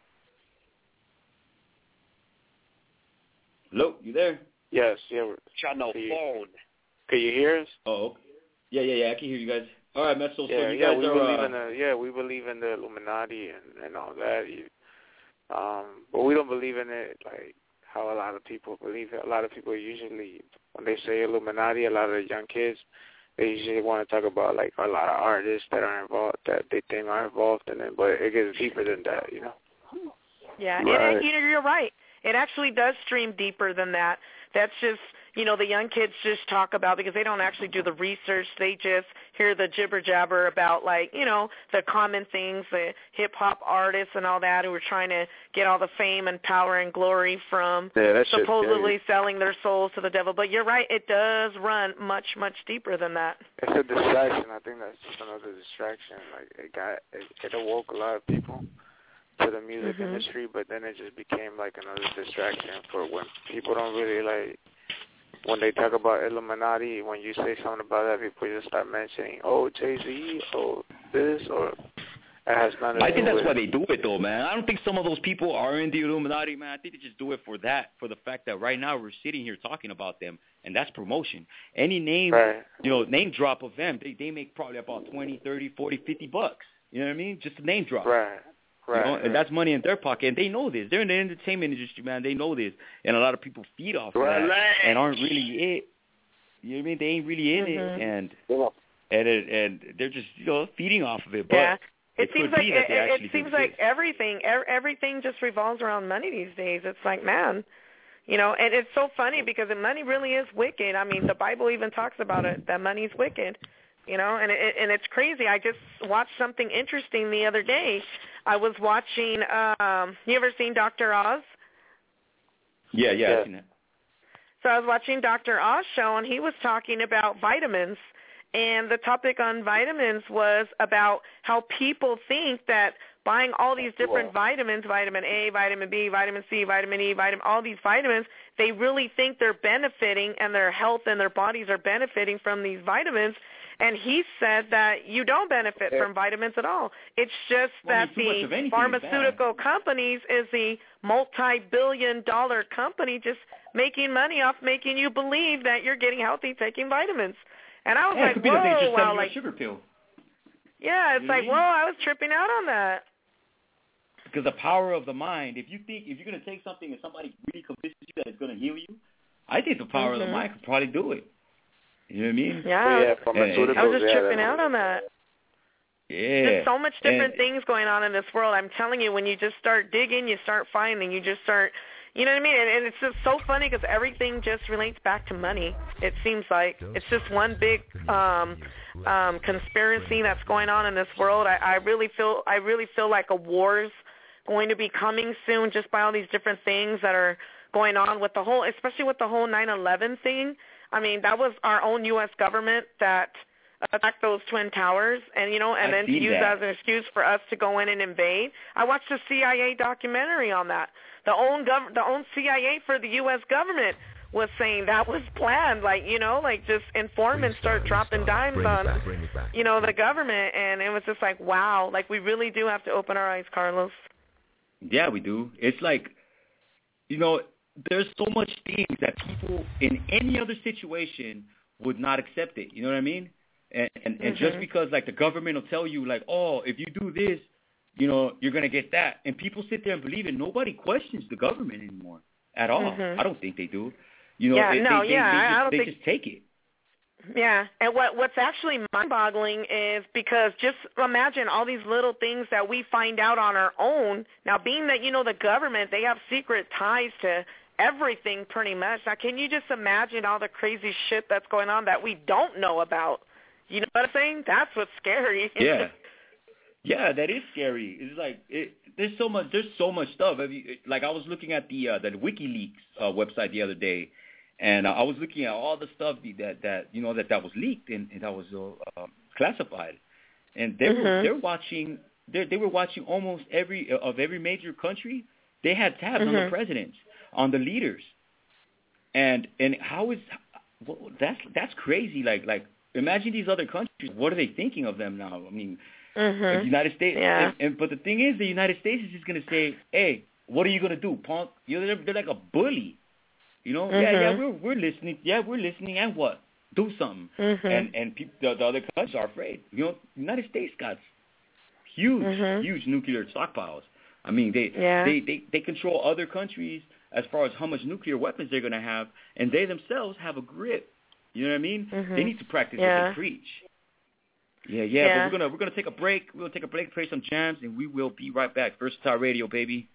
Hello, you there? Yes. Yeah. Channel phone. Can you hear us? Oh, okay. Yeah. I can hear you guys. All right, man. So you guys we believe in the Illuminati and all that. But we don't believe in it like how a lot of people believe it. A lot of people usually, when they say Illuminati, a lot of the young kids, they usually want to talk about like a lot of artists that are involved, that they think are involved in it. But it gets deeper than that, you know. Yeah, right. and you're right. It actually does stream deeper than that. That's just, the young kids just talk about, because they don't actually do the research. They just hear the jibber-jabber about, the common things, the hip-hop artists and all that who are trying to get all the fame and power and glory from supposedly selling their souls to the devil. But you're right, it does run much, much deeper than that. It's a distraction. I think that's just another distraction. Like, it awoke a lot of people to the music industry, but then it just became like another distraction for when people don't really when they talk about Illuminati, when you say something about that, people just start mentioning, Jay-Z, this, or it has nothing to do with it. I think that's why they do it, though, man. I don't think some of those people are in the Illuminati, man. I think they just do it for the fact that right now we're sitting here talking about them, and that's promotion. Any name, name drop of them, they make probably about 20, 30, 40, 50 bucks. You know what I mean? Just a name drop. Right. Right. And that's money in their pocket, and they know this. They're in the entertainment industry, man. They know this, and a lot of people feed off of that and aren't really it. You know what I mean? They ain't really in it, and they're just feeding off of it. But it seems like everything just revolves around money these days. It's like, man, and it's so funny because money really is wicked. I mean, the Bible even talks about it, that money's wicked. And it's crazy. I just watched something interesting the other day. I was watching, you ever seen Dr. Oz? Yeah, I've seen it. So I was watching Dr. Oz show, and he was talking about vitamins. And the topic on vitamins was about how people think that buying all these different vitamins, vitamin A, vitamin B, vitamin C, vitamin E, all these vitamins, they really think they're benefiting and their health and their bodies are benefiting from these vitamins. And he said that you don't benefit from vitamins at all. It's just that the pharmaceutical companies is the multi-billion-dollar company just making money off making you believe that you're getting healthy taking vitamins. And I was like, whoa, wow, like sugar pill. Yeah, it's like, whoa, I was tripping out on that. Because the power of the mind, if you're going to take something and somebody really convinces you that it's going to heal you, I think the power of the mind could probably do it. You know what I mean? Yeah. I was just tripping out on that. Yeah. There's so much different things going on in this world. I'm telling you, when you just start digging, you start finding, you just start, you know what I mean? And it's just so funny because everything just relates back to money. It seems like it's just one big conspiracy that's going on in this world. I really feel like a war's going to be coming soon just by all these different things that are going on with the whole, especially with the whole 9/11 thing. I mean, that was our own U.S. government that attacked those Twin Towers, and and then to use that as an excuse for us to go in and invade. I watched a CIA documentary on that. The own CIA for the U.S. government was saying that was planned, just informants start dropping dimes on, the government, and it was just like, wow, like we really do have to open our eyes, Carlos. Yeah, we do. It's like, there's so much things that people in any other situation would not accept it. You know what I mean? And just because like the government will tell you like, oh, if you do this, you're going to get that. And people sit there and believe it. Nobody questions the government anymore at all. I don't think they do. They just take it. Yeah, and what's actually mind-boggling is because just imagine all these little things that we find out on our own. Now, being that, the government, they have secret ties to everything pretty much. Now, can you just imagine all the crazy shit that's going on that we don't know about? You know what I'm saying? That's what's scary. Yeah. Yeah, that is scary. It's like there's so much stuff. Like I was looking at the WikiLeaks website the other day, and I was looking at all the stuff that was leaked and that was classified, and they were watching almost every major country. They had tabs on the presidents, on the leaders, and that's crazy. Like imagine these other countries. What are they thinking of them now? I mean. The United States, but the thing is, the United States is just gonna say, "Hey, what are you gonna do, punk? They're like a bully, Yeah, we're listening. Yeah, we're listening. And what? Do something." And the other countries are afraid. The United States got huge nuclear stockpiles. I mean, they control other countries as far as how much nuclear weapons they're gonna have, and they themselves have a grip. You know what I mean? They need to practice what they preach. Yeah. But we're gonna take a break. We'll take a break, play some jams, and we will be right back. Versatile Radio, baby.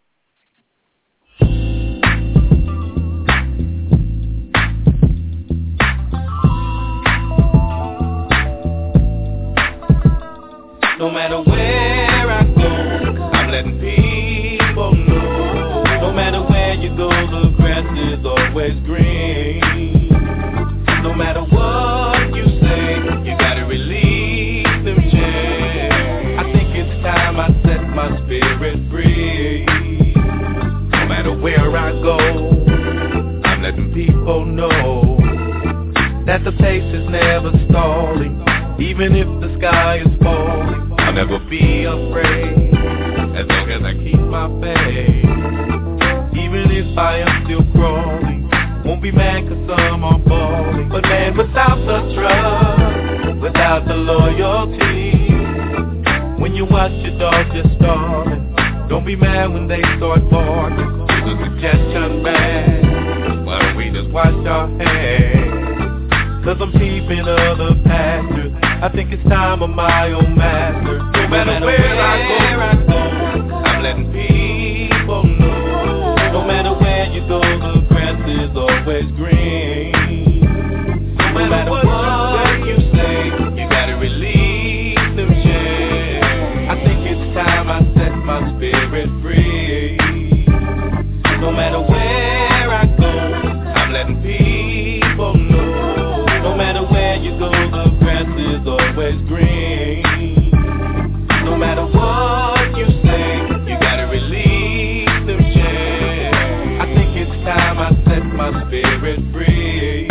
No matter where I go, I'm letting people know. No matter where you go, the grass is always green. No matter what you say, you gotta release them chains. I think it's time I set my spirit free. No matter where I go, I'm letting people know that the pace is never stalling. Even if the sky is falling, I'll never be afraid, as long as I keep my faith. Even if I am still crawling, won't be mad cause some are falling. But man, without the trust, without the loyalty, when you watch your dog just starving, don't be mad when they start barking. It's a suggestion, man, why don't we just wash our hands? Cause I'm peeping other pastures. I think it's time I'm my own master. No matter where I go, I'm letting people know. No matter where you go, the grass is always green. No matter what you say, you gotta release them chains. I think it's time I set my spirit free. No matter where I go, I'm letting people know. No matter where you go, the grass is always green. No matter what you say, you gotta release them chains. I think it's time I set my spirit free.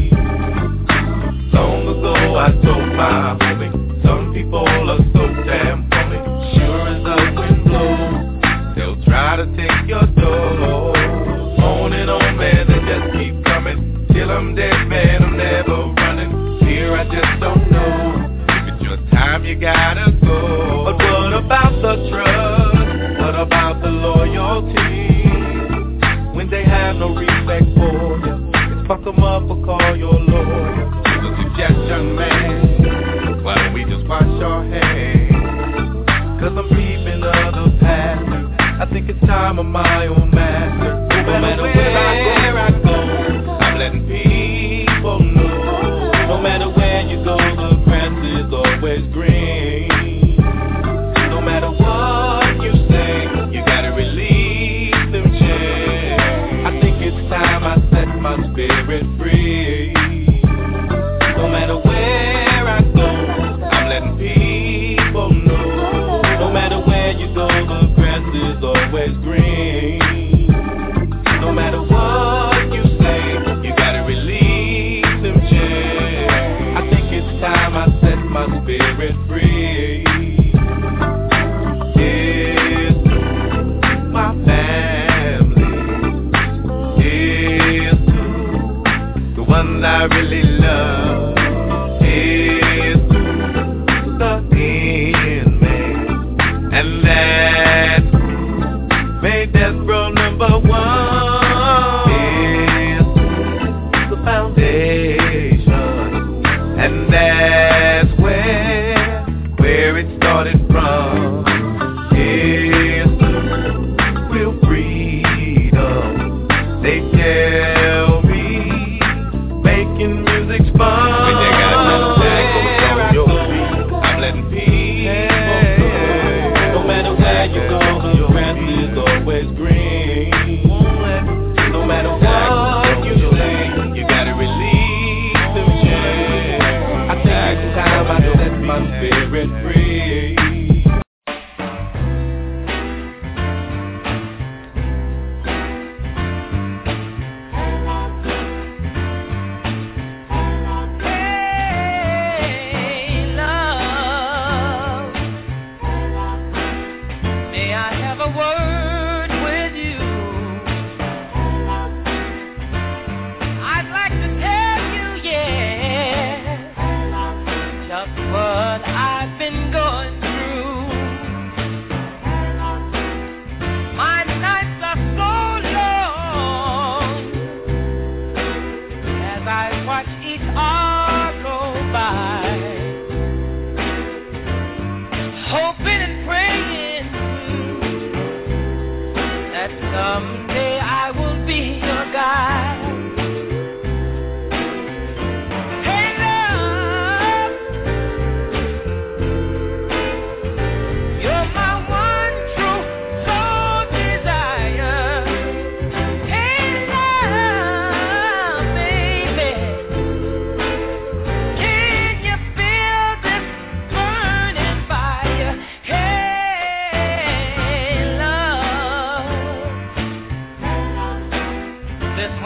Long ago I told my homie, some people are so damn phony. Sure as the wind blows, they'll try to take your dough. On and on, man, they just keep coming. Till I'm dead, man, I'm never running. Here I just don't know. If it's your time, you gotta go. But what about the trust? What about the loyalty? When they have no respect for you, it's fuck them up or call your lawyer. It's a suggestion, man, why don't we just wash our hands? Cause I'm peeping other pastures. I think it's time I'm my own master. No matter where I go, I'm letting people know. No matter where you go, the grass is always green. No matter what you say, you gotta release them chains. I think it's time I set my spirit free. No matter where I go, I'm letting people know. No matter where you go, the grass is always green. No matter what you say, you gotta release them chains. I think it's time I set my spirit free. Here's to my family. Here's to the one I really love. Here's to the inmate. And that's made death row number one.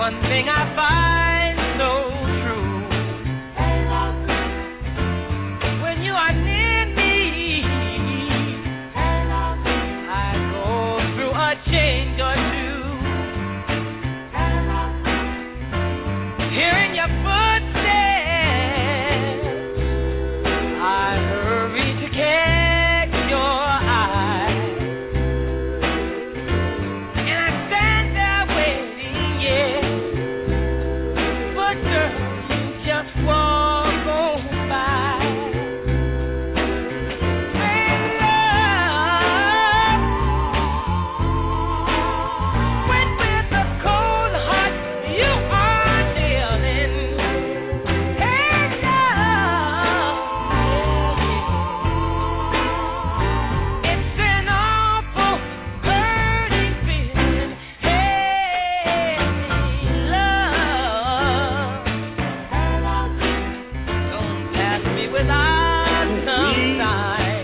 one thing I find so true. When you are near me, I go through a change or two. Hearing your footsteps, I hurry to catch your eye. And I stand there waiting, yeah. But girl, you just walk on by. Hey, love, when with the cold heart you are dealing. Hey, love, it's an awful burning feeling. Hey, love, don't pass me without some sign.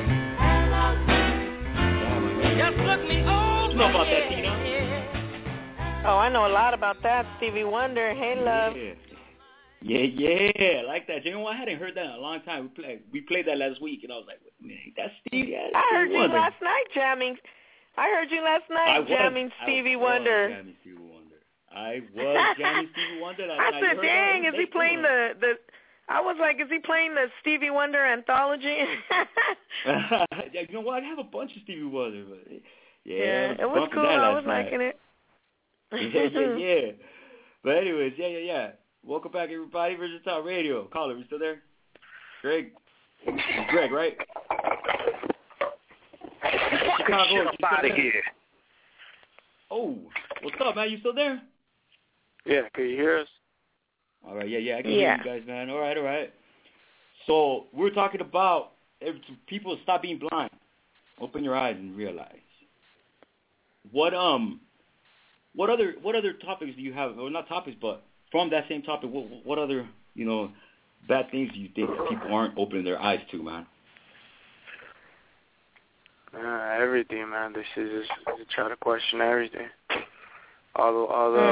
Just look me over. You know about that, Tina? Oh, I know a lot about that. Stevie Wonder. Hey, love. Yeah, I like that. You know what? I hadn't heard that in a long time. We played that last week, and I was like, man, that's Stevie. Yeah, that's I heard Stevie you Wonder. last night jamming. I heard you last night jamming Stevie Wonder. I was jamming Stevie Wonder last I night. said, dang, is he playing the I was like, is he playing the Stevie Wonder anthology? Yeah, you know what? I have a bunch of Stevie Wonder, but Yeah, it was cool. I was liking it. Yeah. But anyways, yeah. Welcome back, everybody. Versatile Radio. Caller, you still there? Greg? It's Greg, right? Chicago. Get out of here. Oh, what's up, man? You still there? Yeah, can you hear us? All right, yeah, I can hear you guys, man. All right. So we're talking about if people stop being blind. Open your eyes and realize. What other topics do you have? Or not topics, but from that same topic, what other bad things do you think people aren't opening their eyes to, man? Everything, man. They should just try to question everything. All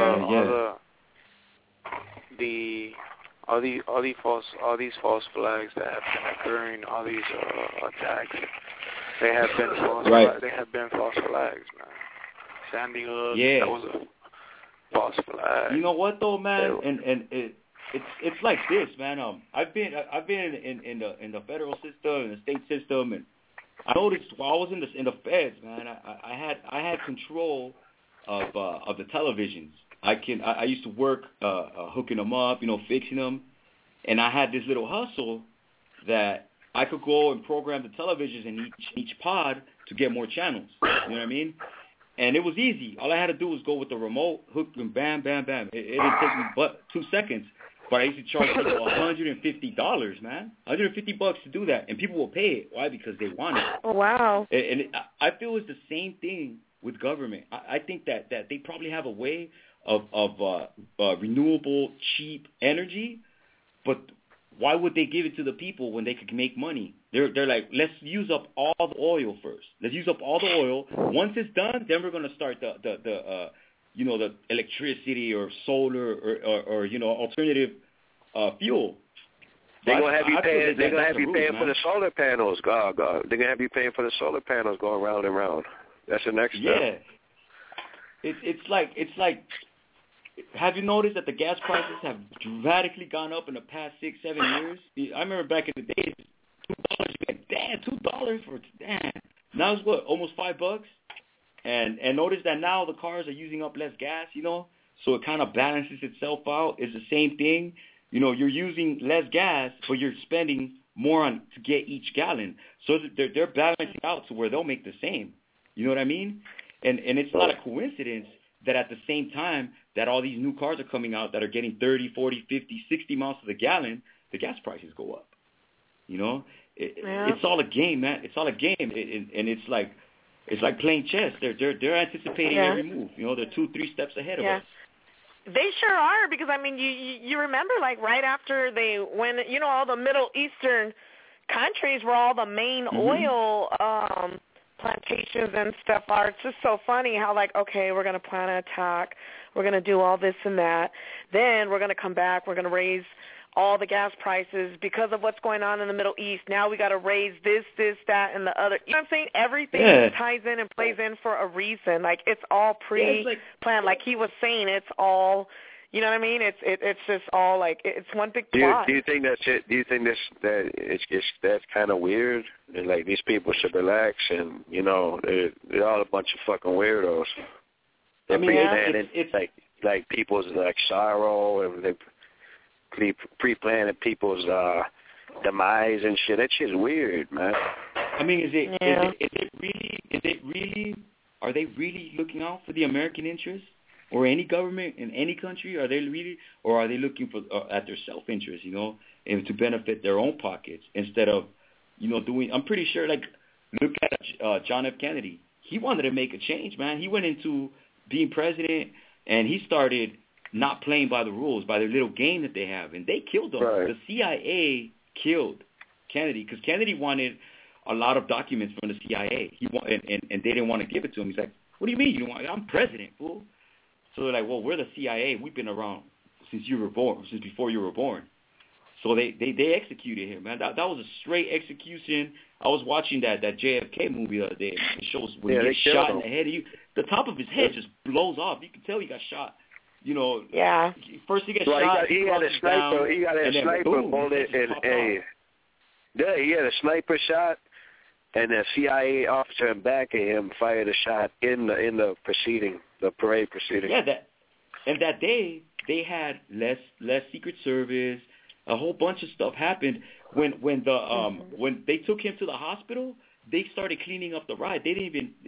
these false flags that have been occurring, all these attacks, they have been false. Right. They have been false flags, man. Sandy Hook, that was a false flag. You know what though, man, and it's like this, man. I've been in the federal system and the state system, and I noticed while I was in the feds, man, I had control of the televisions. I used to work hooking them up, fixing them, and I had this little hustle that I could go and program the televisions in each pod to get more channels. You know what I mean? And it was easy. All I had to do was go with the remote, hook them, bam, bam, bam. It didn't take me but 2 seconds. But I used to charge people $150, man. $150 to do that, and people will pay it. Why? Because they want it. Oh, wow. And I feel it's the same thing with government. I think that they probably have a way of renewable, cheap energy, but why would they give it to the people when they could make money? They're like, let's use up all the oil first. Let's use up all the oil. Once it's done, then we're going to start the electricity or solar or alternative fuel. They're gonna have you paying. They're gonna have you paying for the solar panels. God. They're gonna have you paying for the solar panels going round and round. That's the next step. Yeah. It's like. Have you noticed that the gas prices have dramatically gone up in the past 6-7 years? I remember back in the days, $2 for damn. Now it's what, almost $5? And notice that now the cars are using up less gas, so it kind of balances itself out. It's the same thing. You're using less gas, but you're spending more on to get each gallon. So they're balancing out to where they'll make the same. You know what I mean? And it's not a coincidence that at the same time that all these new cars are coming out that are getting 30, 40, 50, 60 miles to the gallon, the gas prices go up. It's all a game, man. It's all a game, and it's like playing chess. They're anticipating every move. They're 2-3 steps ahead of us. They sure are, because you remember like right after when all the Middle Eastern countries were all the main oil plantations and stuff are. It's just so funny how, like, okay, we're going to plan an attack. We're going to do all this and that. Then we're going to come back. We're going to raise all the gas prices because of what's going on in the Middle East. Now we got to raise this, that, and the other. You know what I'm saying? Everything ties in and plays in for a reason. Like, it's all pre-planned. Like he was saying, it's all, you know what I mean? It's just all, like, it's one big plot. Do you think that's it? Do you think that's kind of weird? And, like, these people should relax and, you know, they're all a bunch of fucking weirdos. They're it's like people's, like, sorrow, and they pre-planning people's demise and shit. That shit's weird, man. I mean, is it really? Are they really looking out for the American interests, or any government in any country? Are they really, or are they looking for at their self-interest, you know, and to benefit their own pockets instead of, you know, doing? I'm pretty sure, like, look at John F. Kennedy. He wanted to make a change, man. He went into being president, and he started not playing by the rules, by the little game that they have, and they killed him. Right. The CIA killed Kennedy because Kennedy wanted a lot of documents from the CIA. And they didn't want to give it to him. He's like, "What do you mean you don't want? I'm president, fool." So they're like, "Well, we're the CIA. We've been around since you were born, since before you were born." So they executed him, man. That was a straight execution. I was watching that JFK movie the other day. It shows when he gets shot in the head. The top of his head just blows off. You can tell he got shot. You know, first he gets shot. He had a sniper. He got a sniper bullet, he had a sniper shot, and a CIA officer in back of him fired a shot in the parade proceeding. Yeah, that day they had less Secret Service. A whole bunch of stuff happened when they took him to the hospital. They started cleaning up the riot. They didn't even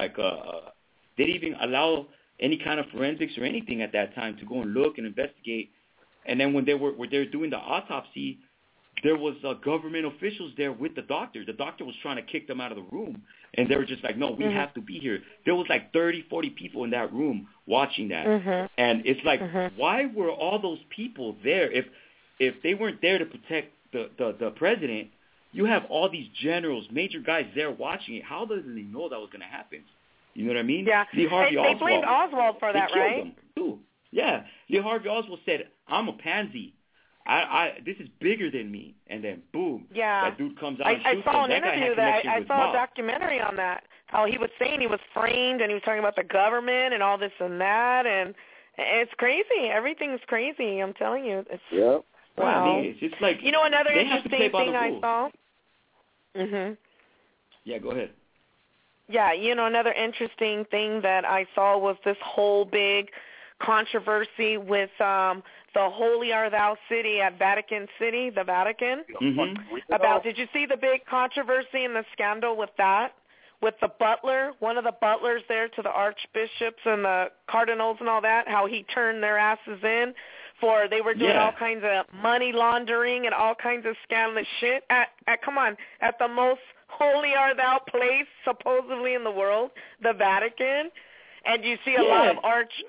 they didn't even allow any kind of forensics or anything at that time to go and look and investigate. And then when they were doing the autopsy, there was government officials there with the doctor. The doctor was trying to kick them out of the room, and they were just like, "No, we have to be here." There was like 30, 40 people in that room watching that, and it's like, why were all those people there? If they weren't there to protect the president, you have all these generals, major guys there watching it. How did they know that was going to happen? You know what I mean? Yeah. Lee Harvey Oswald. They blamed Oswald for that, right? Him too. Yeah. Lee Harvey Oswald said, "I'm a pansy. This is bigger than me." And then boom, that dude comes out and shoots him. I saw a documentary on that. How he was saying he was framed, and he was talking about the government and all this and that, and it's crazy. Everything's crazy. I'm telling you. It's wow. It's like, you know, another they have to play interesting by the thing rules. I saw. Yeah, go ahead. Yeah, you know, another interesting thing that I saw was this whole big controversy with the Holy Are Thou City at Vatican City, the Vatican. Did you see the big controversy and the scandal with that? With the butler, one of the butlers there to the archbishops and the cardinals and all that, how he turned their asses in for they were doing all kinds of money laundering and all kinds of scandalous shit at the most holy are thou place supposedly in the world, the Vatican. And you see a lot of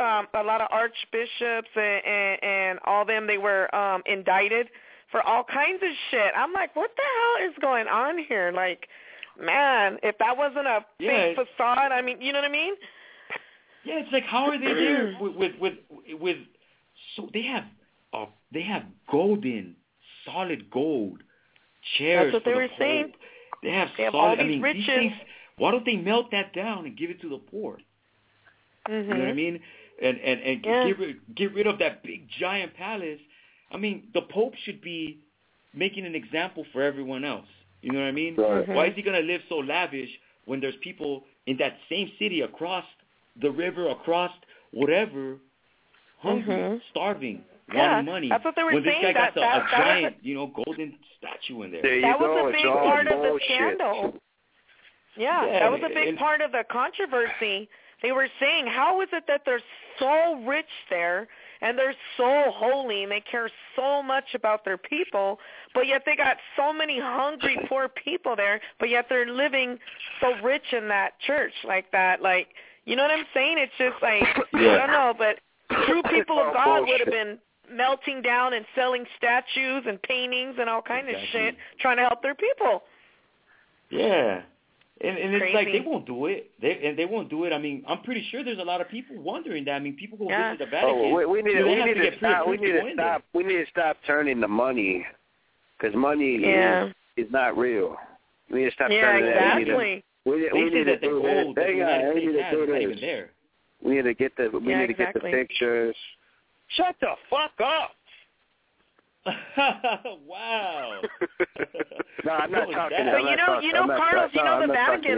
archbishops and all them, they were indicted for all kinds of shit. I'm like, what the hell is going on here? Like, man, if that wasn't a fake facade, I mean, you know what I mean? Yeah, it's like, how are they there with so they have golden, solid gold chairs. That's what they were saying. They have solid. All these riches. These things, why don't they melt that down and give it to the poor? You know what I mean? And get rid of that big giant palace. I mean, the Pope should be making an example for everyone else. You know what I mean? Why is he going to live so lavish when there's people in that same city across the river, across whatever, hungry, starving, wanting money? That's what they were when saying. This guy got a giant, was golden statue in there. That was a big part of the scandal. Yeah, that was a big part of the controversy. They were saying, how is it that they're so rich there and they're so holy and they care so much about their people, but yet they got so many hungry, poor people there, but yet they're living so rich in that church like that. Like, you know what I'm saying? It's just like, I don't know, but true people of God would have been melting down and selling statues and paintings and all kinds of shit trying to help their people. Yeah. And it's like they won't do it. They won't do it. I mean, I'm pretty sure there's a lot of people wondering that. I mean, people go visit the Vatican. Oh, we need to stop turning the money, because money is not real. We need to stop turning exactly. that. We need to do gold this. We need to get the pictures. Shut the fuck up. Wow. No, I'm not talking. But you know, Carlos, the Vatican,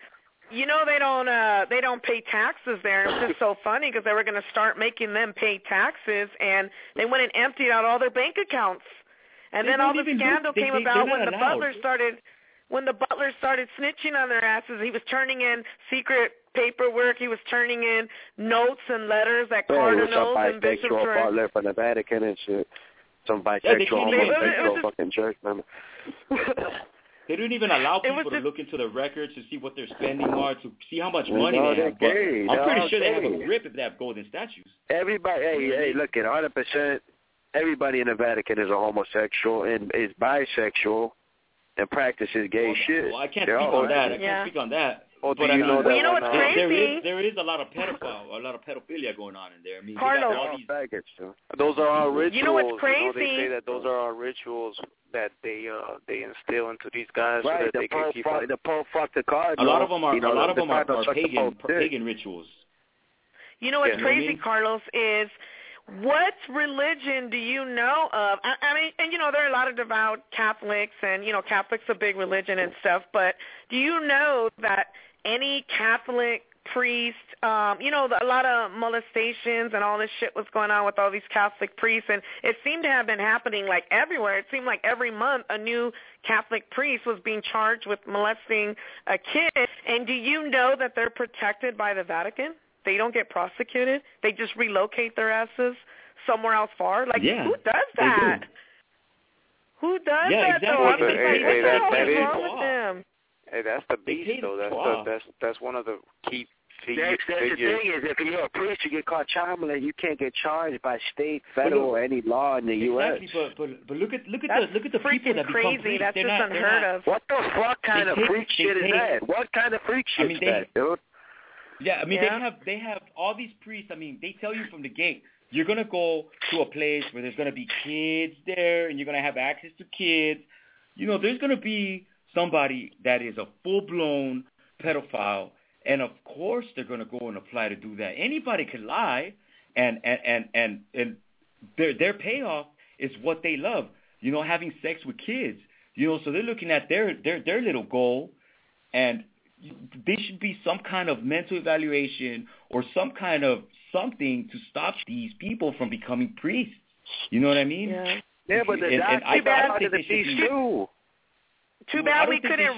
they don't pay taxes there. It's just so funny because they were going to start making them pay taxes, and they went and emptied out all their bank accounts. And then all the scandal came about when the butler started. When the butler started snitching on their asses, he was turning in secret paperwork. He was turning in notes and letters that cardinals and bishops were. Some butler from the Vatican and shit. Some bisexual, homosexual fucking church member. They didn't even allow people to look into the records to see what their spending are, to see how much money they have. But I'm pretty sure they have a grip if they have golden statues. Everybody, hey, look at 100%. Everybody in the Vatican is a homosexual and is bisexual and practices gay shit. Well, I can't speak on that. I can't speak on that. Oh, but I mean, you know what's crazy? There is a lot of pedophilia going on in there. I mean, Carlos, those are all rituals. You know what's crazy? They say that those are all rituals that they instill into these guys right, so that they can keep the Pope fucked the cardinal. A lot of them are pagan rituals. You know what's crazy, Carlos, is what religion do you know of? I mean, and there are a lot of devout Catholics, and Catholic's a big religion and stuff. But do you know that any Catholic priest, a lot of molestations and all this shit was going on with all these Catholic priests, and it seemed to have been happening like everywhere. It seemed like every month a new Catholic priest was being charged with molesting a kid. And do you know that they're protected by the Vatican? They don't get prosecuted. They just relocate their asses somewhere else far. Like, who does that? Who does that? Exactly. Though? I'm just like, what the hell is wrong with them? Hey, that's the beast, though. That's one of the key figures. That's the thing is, if you're a priest, you get caught child molesting, you can't get charged by state, federal, or any law in the U.S. Exactly, but look at the people that become priests. That's just unheard of. What the fuck kind of freak shit is that? What kind of freak shit is that, dude? Yeah, I mean, they have all these priests. I mean, they tell you from the gate, you're going to go to a place where there's going to be kids there, and you're going to have access to kids. There's going to be somebody that is a full-blown pedophile, and of course they're going to go and apply to do that. Anybody can lie, and their payoff is what they love, having sex with kids. So they're looking at their little goal, and there should be some kind of mental evaluation or some kind of something to stop these people from becoming priests. You know what I mean? Yeah, but too bad to the beast too. Too bad we couldn't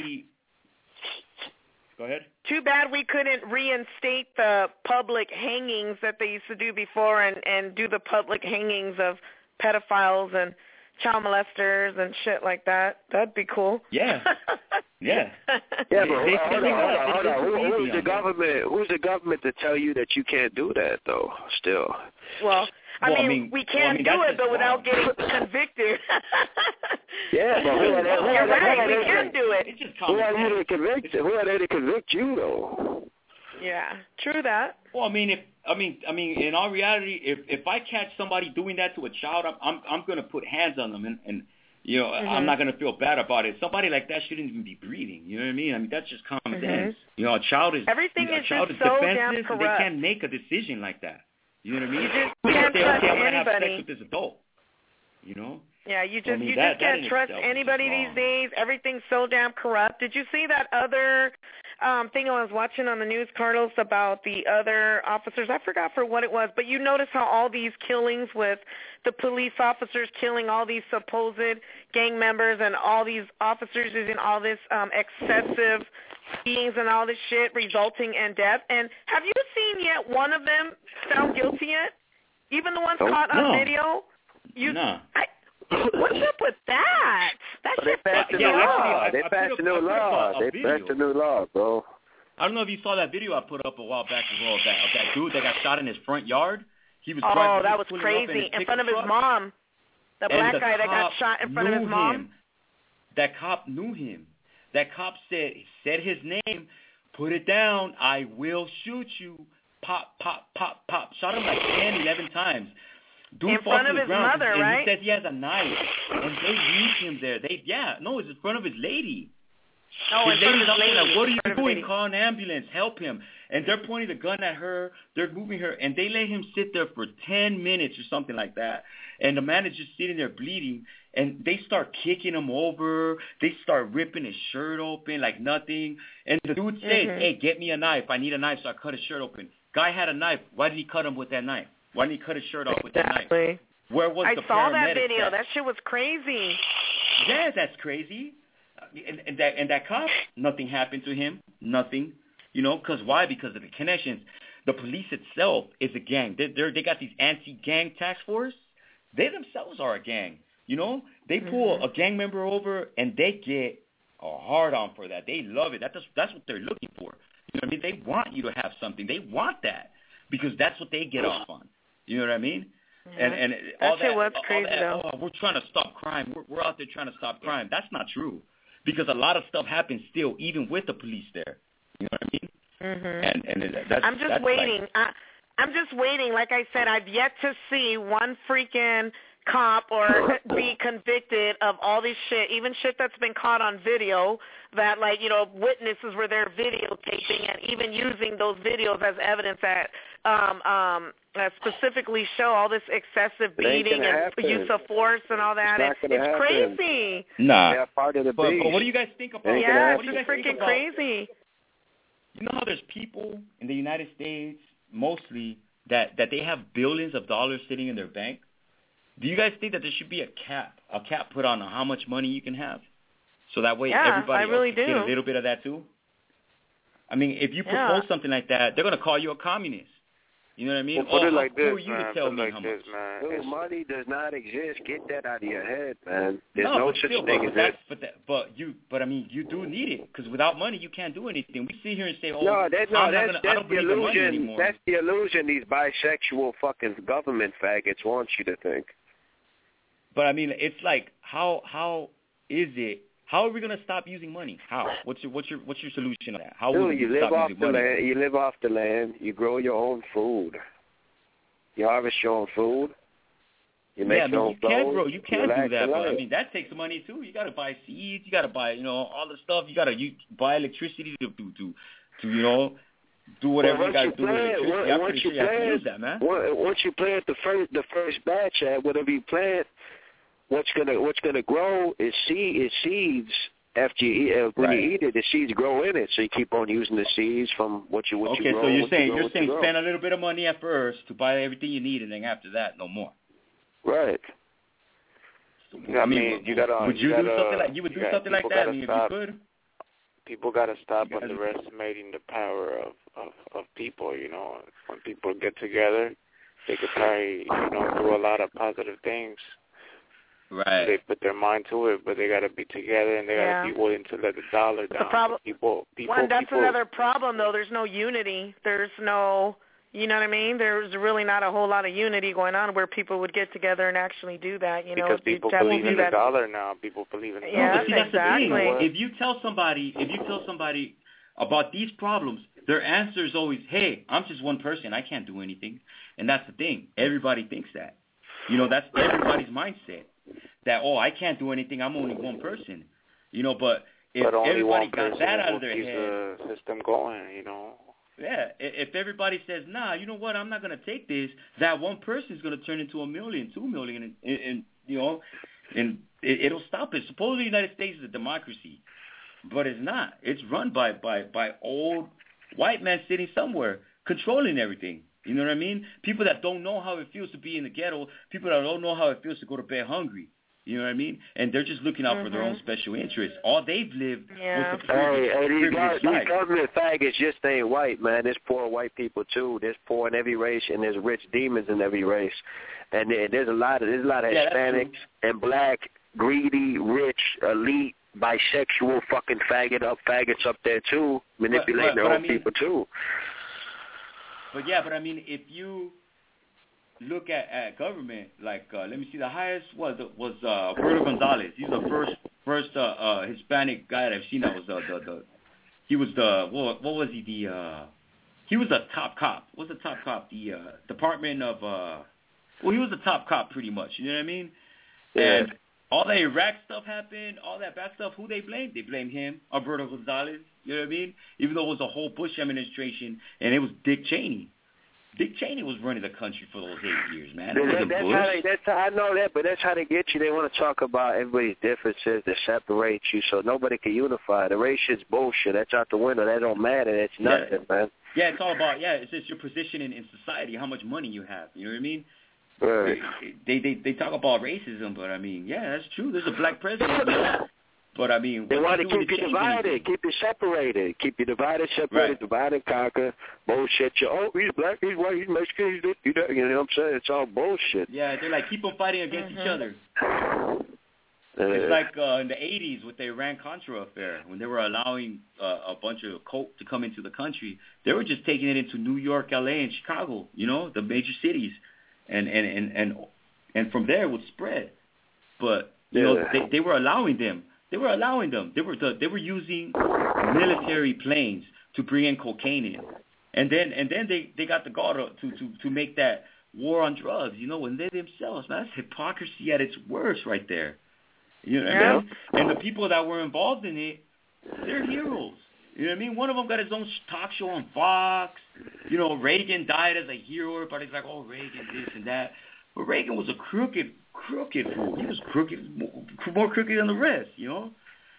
Go ahead. Too bad we couldn't reinstate the public hangings that they used to do before and do the public hangings of pedophiles and child molesters and shit like that. That'd be cool. Yeah. Yeah. Yeah, but hold on. Who's the government? Who's the government to tell you that you can't do that though? Still. Well, I mean, we can do it, but without getting convicted. Yeah, but you're right. We can do it. It's just who are there to convict you though? Yeah, true that. Well, I mean, in all reality, if I catch somebody doing that to a child, I'm going to put hands on them, and I'm not going to feel bad about it. Somebody like that shouldn't even be breathing. You know what I mean? I mean, that's just common sense. A child is everything is just so damn corrupt. And they can't make a decision like that. You know what I mean? You just can't trust I'm gonna have anybody. sex with this adult. Yeah, you just can't trust anybody these days. Everything's so damn corrupt. Did you see that other thing I was watching on the news, Carlos, about the other officers? I forgot for what it was, but you notice how all these killings with the police officers killing all these supposed gang members and all these officers using all this excessive beatings and all this shit resulting in death. And have you seen yet one of them found guilty yet? Even the ones caught on video? No. What's up with that? That's They passed a new law. They passed a new law. They passed a new law, bro. I don't know if you saw that video I put up a while back as well of that dude that got shot in his front yard. He was that was crazy. In front of his mom. The black guy that got shot in front of his mom. That cop knew him. That cop said his name, put it down, I will shoot you. Pop, pop, pop, pop. Shot him like 10, 11 times. Dude in front of his mother, and right? he says he has a knife, and they leave him there. It's in front of his lady. Oh, his in front of his lady. Like, what are you doing? Call an ambulance. Help him. And they're pointing the gun at her. They're moving her, and they let him sit there for 10 minutes or something like that. And the man is just sitting there bleeding, and they start kicking him over. They start ripping his shirt open like nothing. And the dude says, hey, get me a knife. I need a knife, so I cut his shirt open. Guy had a knife. Why did he cut him with that knife? Why didn't he cut his shirt off with that knife? Where was the paramedic? I saw that video. That shit was crazy. Yeah, that's crazy. And that cop, nothing happened to him. Nothing. You know, because why? Because of the connections. The police itself is a gang. They got these anti-gang task force. They themselves are a gang. You know, they pull a gang member over and they get a hard-on for that. They love it. That's what they're looking for. You know what I mean? They want you to have something. They want that because that's what they get off on. You know what I mean? Yeah. And all that was crazy, though. Oh, we're trying to stop crime. We're out there trying to stop crime. That's not true because a lot of stuff happens still, even with the police there. You know what I mean? I'm just waiting. Like, I'm just waiting. Like I said, I've yet to see one freaking cop or be convicted of all this shit, even shit that's been caught on video that, like, you know, witnesses were there videotaping and even using those videos as evidence that specifically show all this excessive beating and use of force and all that. It's crazy. Nah. They're part of the but what do you guys think about Yeah, what do you it's guys freaking think about, crazy. You know how there's people in the United States, mostly, that they have billions of dollars sitting in their bank? Do you guys think that there should be a cap put on how much money you can have? So that way everybody else can get a little bit of that too? I mean, if you propose something like that, they're going to call you a communist. You know what I mean? Well, put it like who this, are you man. to tell me how much? Dude, money does not exist. Get that out of your head, man. There's no such thing as that. But I mean, you do need it because without money, you can't do anything. We sit here and say, that's the illusion. That's the illusion these bisexual fucking government faggots want you to think. But I mean, it's like, how is it? How are we gonna stop using money? How? What's your solution to that? How will we live stop off using the money? land. You live off the land. You grow your own food. You harvest your own food. You make your own clothes. You can't do that. But I mean, that takes money too. You gotta buy seeds. You gotta buy, all the stuff. You gotta buy electricity to you know, do whatever you gotta do with electricity. I'm pretty sure you have to use that, man. Once you plant the first batch at whatever you plant, what's gonna grow is seeds. After you eat, when you eat it, the seeds grow in it. So you keep on using the seeds from what you grow. Okay, so you're saying spend a little bit of money at first to buy everything you need, and then after that, no more. Right. I mean, you gotta. Would you do something like? You would do something like that? I mean, if you could. People gotta stop underestimating the power of people. You know, when people get together, they could probably do a lot of positive things. Right. They put their mind to it, but they got to be together and they got to be willing to let the dollar down. The problem, people. That's another problem, though. There's no unity. There's no, you know what I mean? There's really not a whole lot of unity going on where people would get together and actually do that. You know, because people believe in the dollar now. People believe in the dollar. Yeah, that's exactly. The thing. If you tell somebody about these problems, their answer is always, "Hey, I'm just one person. I can't do anything." And that's the thing. Everybody thinks that. You know, that's everybody's mindset. That, I can't do anything. I'm only one person. You know, but if everybody got that out of their head, the system going, Yeah, if everybody says, nah, you know what, I'm not going to take this, that one person is going to turn into 1 million, 2 million, and it'll stop it. Supposedly the United States is a democracy, but it's not. It's run by old white men sitting somewhere controlling everything. You know what I mean? People that don't know how it feels to be in the ghetto, people that don't know how it feels to go to bed hungry. You know what I mean? And they're just looking out for their own special interests. All they've lived was the privilege life. These government faggots just ain't white, man. There's poor white people too. There's poor in every race, and there's rich demons in every race. And there's a lot of Hispanics and black, greedy, rich, elite, bisexual fucking faggots up there too, manipulating their own people too. But I mean, if you look at government, like let me see, the highest was Roberto Gonzalez. He's the first Hispanic guy that I've seen that was he was the what was he he was the top cop. What's the top cop? The Department of well, he was the top cop pretty much. You know what I mean? Yeah. And all that Iraq stuff happened, all that bad stuff. Who they blame? They blame him, Alberto Gonzalez. You know what I mean? Even though it was a whole Bush administration and it was Dick Cheney. Dick Cheney was running the country for those 8 years, man. I know that, but that's how they get you. They want to talk about everybody's differences that separate you so nobody can unify. The race shit's bullshit. That's out the window. That don't matter. That's nothing, man. Yeah, it's all about, it's just your position in society, how much money you have. You know what I mean? Right. They talk about racism, but, I mean, yeah, that's true. There's a black president. But, I mean, they want to keep you divided, keep you separated, keep you divided, separated, right. Divide and conquer, bullshit. He's black, he's white, he's Mexican, he's this, you know what I'm saying? It's all bullshit. Yeah, they're like, keep them fighting against each other. It's like in the 80s with the Iran-Contra affair, when they were allowing a bunch of coke to come into the country. They were just taking it into New York, L.A., and Chicago, you know, the major cities. And from there it would spread. But, you know, they were allowing them. They were allowing them. They were using military planes to bring in cocaine in, and then they got the gall to make that war on drugs. You know, when they themselves, man, that's hypocrisy at its worst, right there. You know what I mean? And the people that were involved in it, they're heroes. You know what I mean? One of them got his own talk show on Fox. You know, Reagan died as a hero. Everybody's like, oh, Reagan this and that. But Reagan was a crooked fool. He was crooked, more crooked than the rest, you know.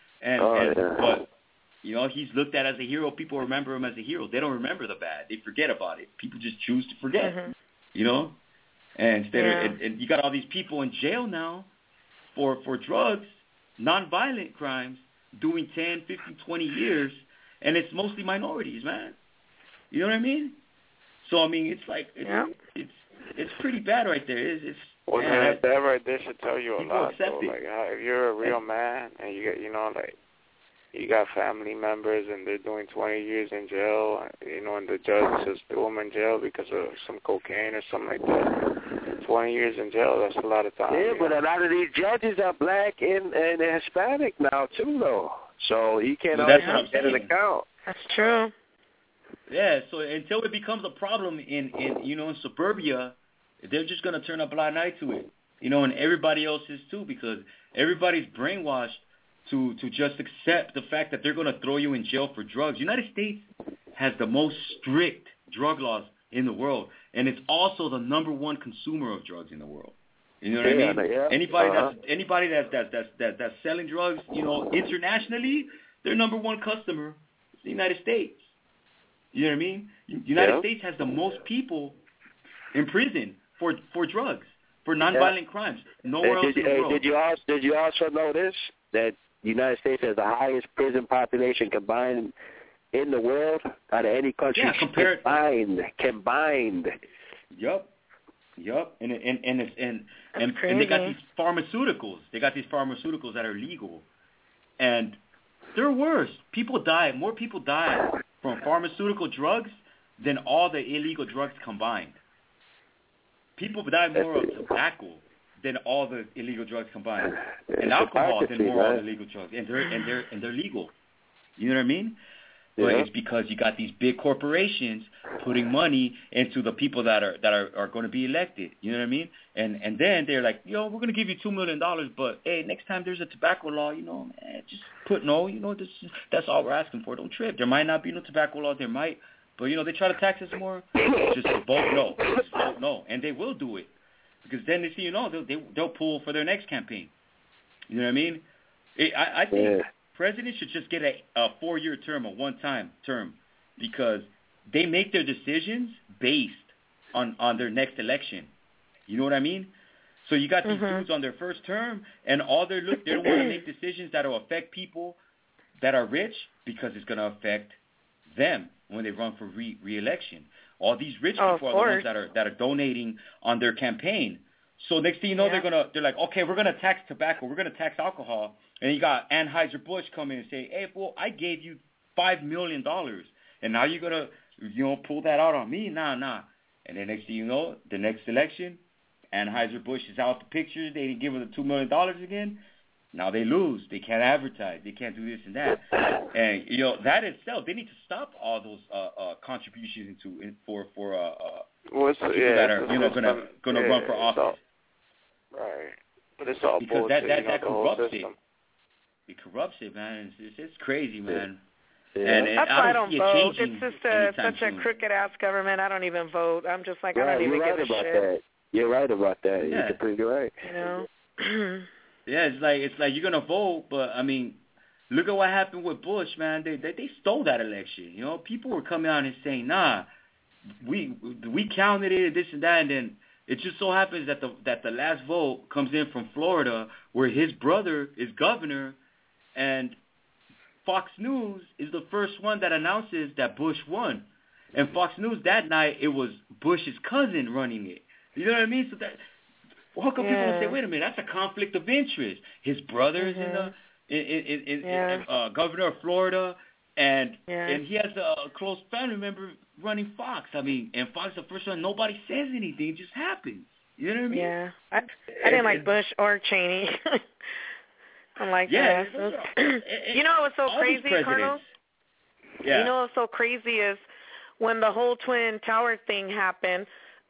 But you know, he's looked at as a hero. People remember him as a hero. They don't remember the bad. They forget about it. People just choose to forget, you know. And and you got all these people in jail now for drugs, nonviolent crimes, doing 10, 15, 20 years, and it's mostly minorities, man. You know what I mean? So I mean, it's like it's pretty bad right there. It's well, man, that right there should tell you a lot. Though. It. Like, if you're a real man and you get, you know, like you got family members and they're doing 20 years in jail, you know, and the judge says throw them in jail because of some cocaine or something like that. 20 years in jail, that's a lot of time. Yeah, but a lot of these judges are black and Hispanic now too, though. So you can't always take that into account. That's true. Yeah, so until it becomes a problem in you know, in suburbia, they're just gonna turn a blind eye to it, you know, and everybody else is too, because everybody's brainwashed to just accept the fact that they're gonna throw you in jail for drugs. United States has the most strict drug laws in the world, and it's also the #1 consumer of drugs in the world. You know what I mean? Yeah. Anybody that's selling drugs, you know, internationally, their #1 customer is the United States. You know what I mean? United States has the most people in prison for drugs, for nonviolent crimes. Nowhere else in the world. Did you also notice that the United States has the highest prison population combined in the world out of any country? Yeah, combined. Yup. And they got these pharmaceuticals. They got these pharmaceuticals that are legal, and they're worse. More people die from pharmaceutical drugs than all the illegal drugs combined. People die more of tobacco than all the illegal drugs combined, and alcohol than more of all the illegal drugs, and they're legal. You know what I mean? But it's because you got these big corporations putting money into the people that are going to be elected. You know what I mean? And then they're like, yo, we're going to give you $2 million, but hey, next time there's a tobacco law, you know, just put no. You know, that's all we're asking for. Don't trip. There might not be no tobacco law. There might, but you know, they try to tax us more. Just vote no. Just vote no, and they will do it because then they see, you know, they'll pull for their next campaign. You know what I mean? I think. Presidents should just get a 4-year term, a one-time term, because they make their decisions based on their next election. You know what I mean? So you got these dudes on their first term, and they don't want to make decisions that will affect people that are rich because it's going to affect them when they run for re-election. All these rich people are the ones that are donating on their campaign. So next thing you know, they're like, okay, we're gonna tax tobacco, we're gonna tax alcohol, and you got Anheuser-Busch come in and say, hey, well, I gave you $5 million, and now you're gonna, you know, pull that out on me? Nah. And then next thing you know, the next election, Anheuser-Busch is out the picture. They didn't give her the $2 million again. Now they lose. They can't advertise. They can't do this and that. And that itself, they need to stop all those contributions for people that are gonna run for office. Right. But it's all because bullshit. That corrupts it. It corrupts it, man. It's crazy, man. Yeah. And That's why I don't vote. Changing It's just such soon. a crooked-ass government. I don't even vote. I'm just like, I don't even give a shit. That. You're right about that. Yeah. You're completely right. Yeah, it's like you're gonna vote, but I mean, look at what happened with Bush, man. They stole that election. People were coming out and saying, nah, we counted it, this and that, and then it just so happens that the last vote comes in from Florida, where his brother is governor, and Fox News is the first one that announces that Bush won. And Fox News that night, it was Bush's cousin running it. You know what I mean? So that, how come people would say, wait a minute, that's a conflict of interest? His brother is governor of Florida, and he has a close family member running Fox. I mean, and Fox the first one, nobody says anything, it just happens. You know what I mean? Yeah, I didn't like Bush or Cheney. I'm like, you know what's so crazy, Carlos? Yeah. You know what's so crazy is when the whole Twin Tower thing happened,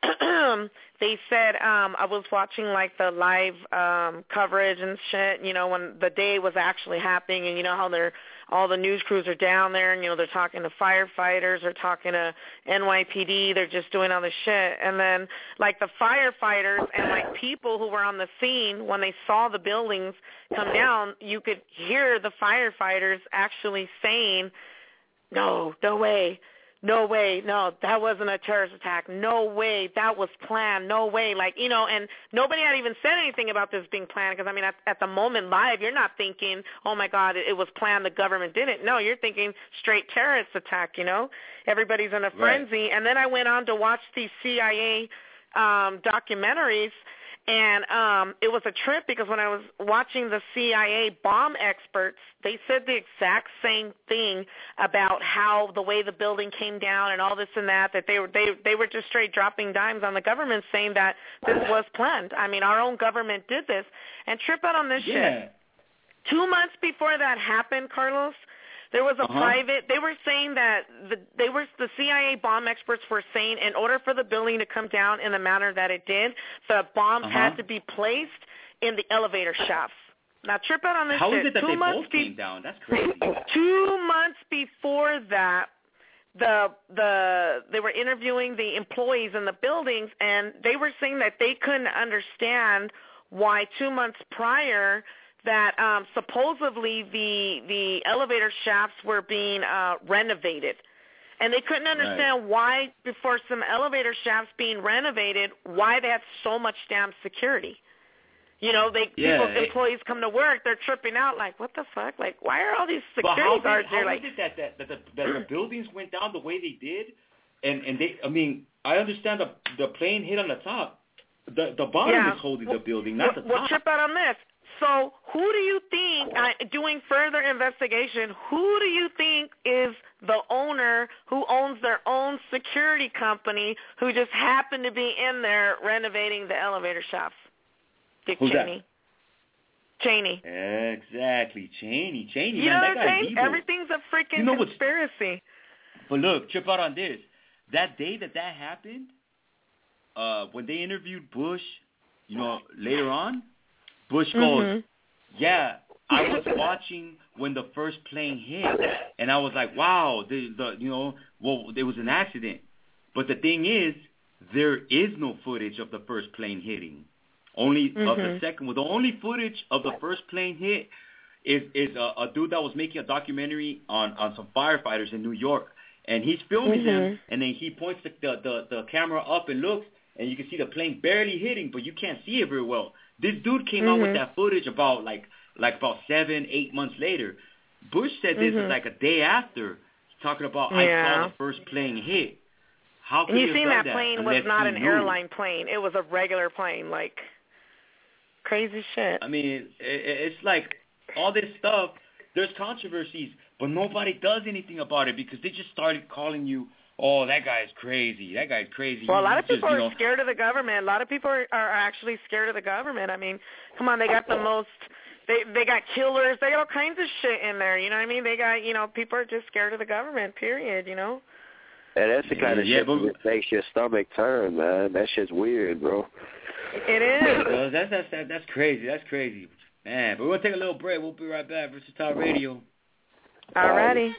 they said, I was watching like the live coverage and shit, when the day was actually happening, and how all the news crews are down there, and they're talking to firefighters, they're talking to NYPD, they're just doing all this shit. And then like the firefighters and like people who were on the scene, when they saw the buildings come down, you could hear the firefighters actually saying, no way, no, that wasn't a terrorist attack. No way, that was planned. No way, and nobody had even said anything about this being planned, because, I mean, at the moment live, you're not thinking, oh, my God, it was planned, the government did it. No, you're thinking straight terrorist attack, Everybody's in a frenzy. Right. And then I went on to watch these CIA documentaries, and it was a trip, because when I was watching the CIA bomb experts, they said the exact same thing about how the way the building came down and all this and that they were just straight dropping dimes on the government, saying that this was planned. I mean, our own government did this. And trip out on this shit. 2 months before that happened, Carlos, there was a private, they were saying that the CIA bomb experts were saying in order for the building to come down in the manner that it did, the bombs had to be placed in the elevator shafts. Now, trip out on this How shit. Is it that they both came down? That's crazy. 2 months before that, they were interviewing the employees in the buildings, and they were saying that they couldn't understand why 2 months prior that supposedly the elevator shafts were being renovated. And they couldn't understand why, before some elevator shafts being renovated, why they had so much damn security. Employees come to work, they're tripping out like, what the fuck? Like, why are all these security guards there? Like, how is it that the buildings went down the way they did? And they, I mean, I understand the plane hit on the top. The bottom is holding the building, not the top. Well, trip out on this. So who do you think, doing further investigation, who do you think is the owner who owns their own security company who just happened to be in there renovating the elevator shafts? Dick Cheney. Cheney. Exactly. Cheney. You know what I'm saying? Everything's a freaking conspiracy. But look, trip out on this. That day that happened, when they interviewed Bush, later on, Bush goes, yeah, I was watching when the first plane hit, and I was like, wow, there was an accident. But the thing is, there is no footage of the first plane hitting. Only of the second. Well, the only footage of the first plane hit is a dude that was making a documentary on some firefighters in New York, and he's filming them, and then he points the camera up and looks, and you can see the plane barely hitting, but you can't see it very well. This dude came out with that footage about about 7-8 months later. Bush said this is like a day after, talking about I saw the first plane hit. How could you seen that plane was not an airline plane? It was a regular plane, like crazy shit. I mean, it's like all this stuff. There's controversies, but nobody does anything about it because they just started calling you Oh, that guy's crazy. That guy's crazy. Well, a lot of people are scared of the government. A lot of people are actually scared of the government. I mean, come on, they got the most. They got killers. They got all kinds of shit in there. You know what I mean? They got, people are just scared of the government, period, And that's the kind of shit that makes your stomach turn, man. That shit's weird, bro. It is. That's crazy. That's crazy. Man, but we'll take a little break. We'll be right back. Versatile Radio. Alrighty.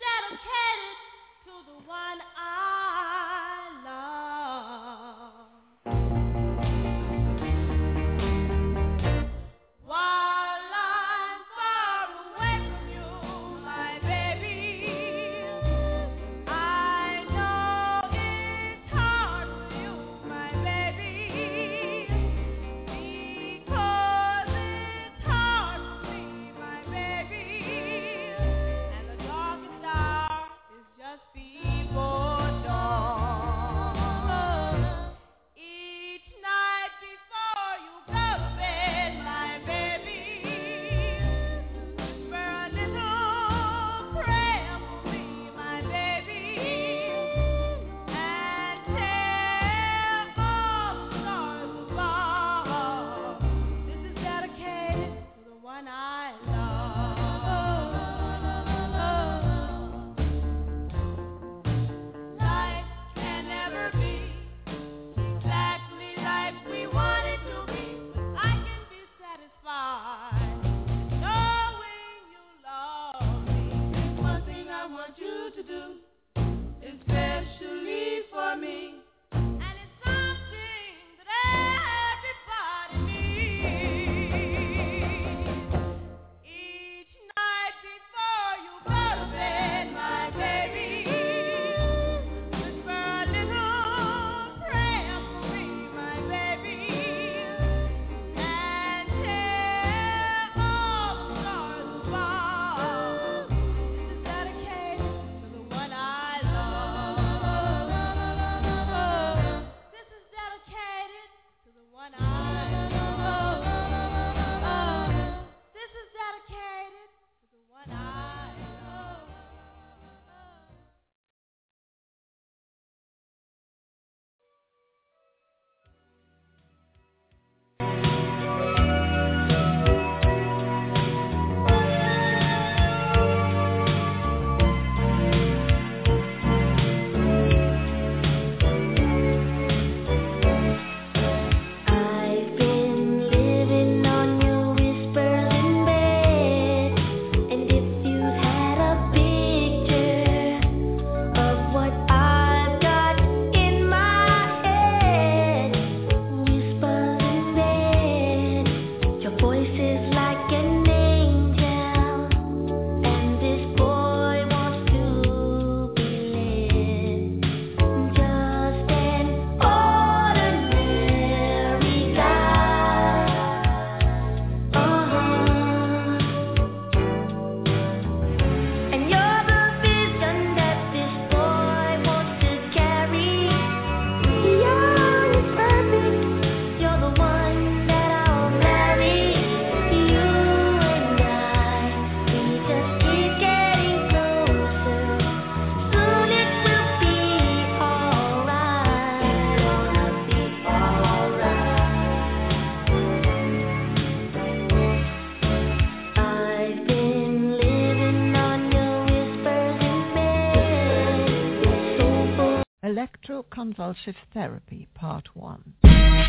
Electroconvulsive Therapy, Part 1. Go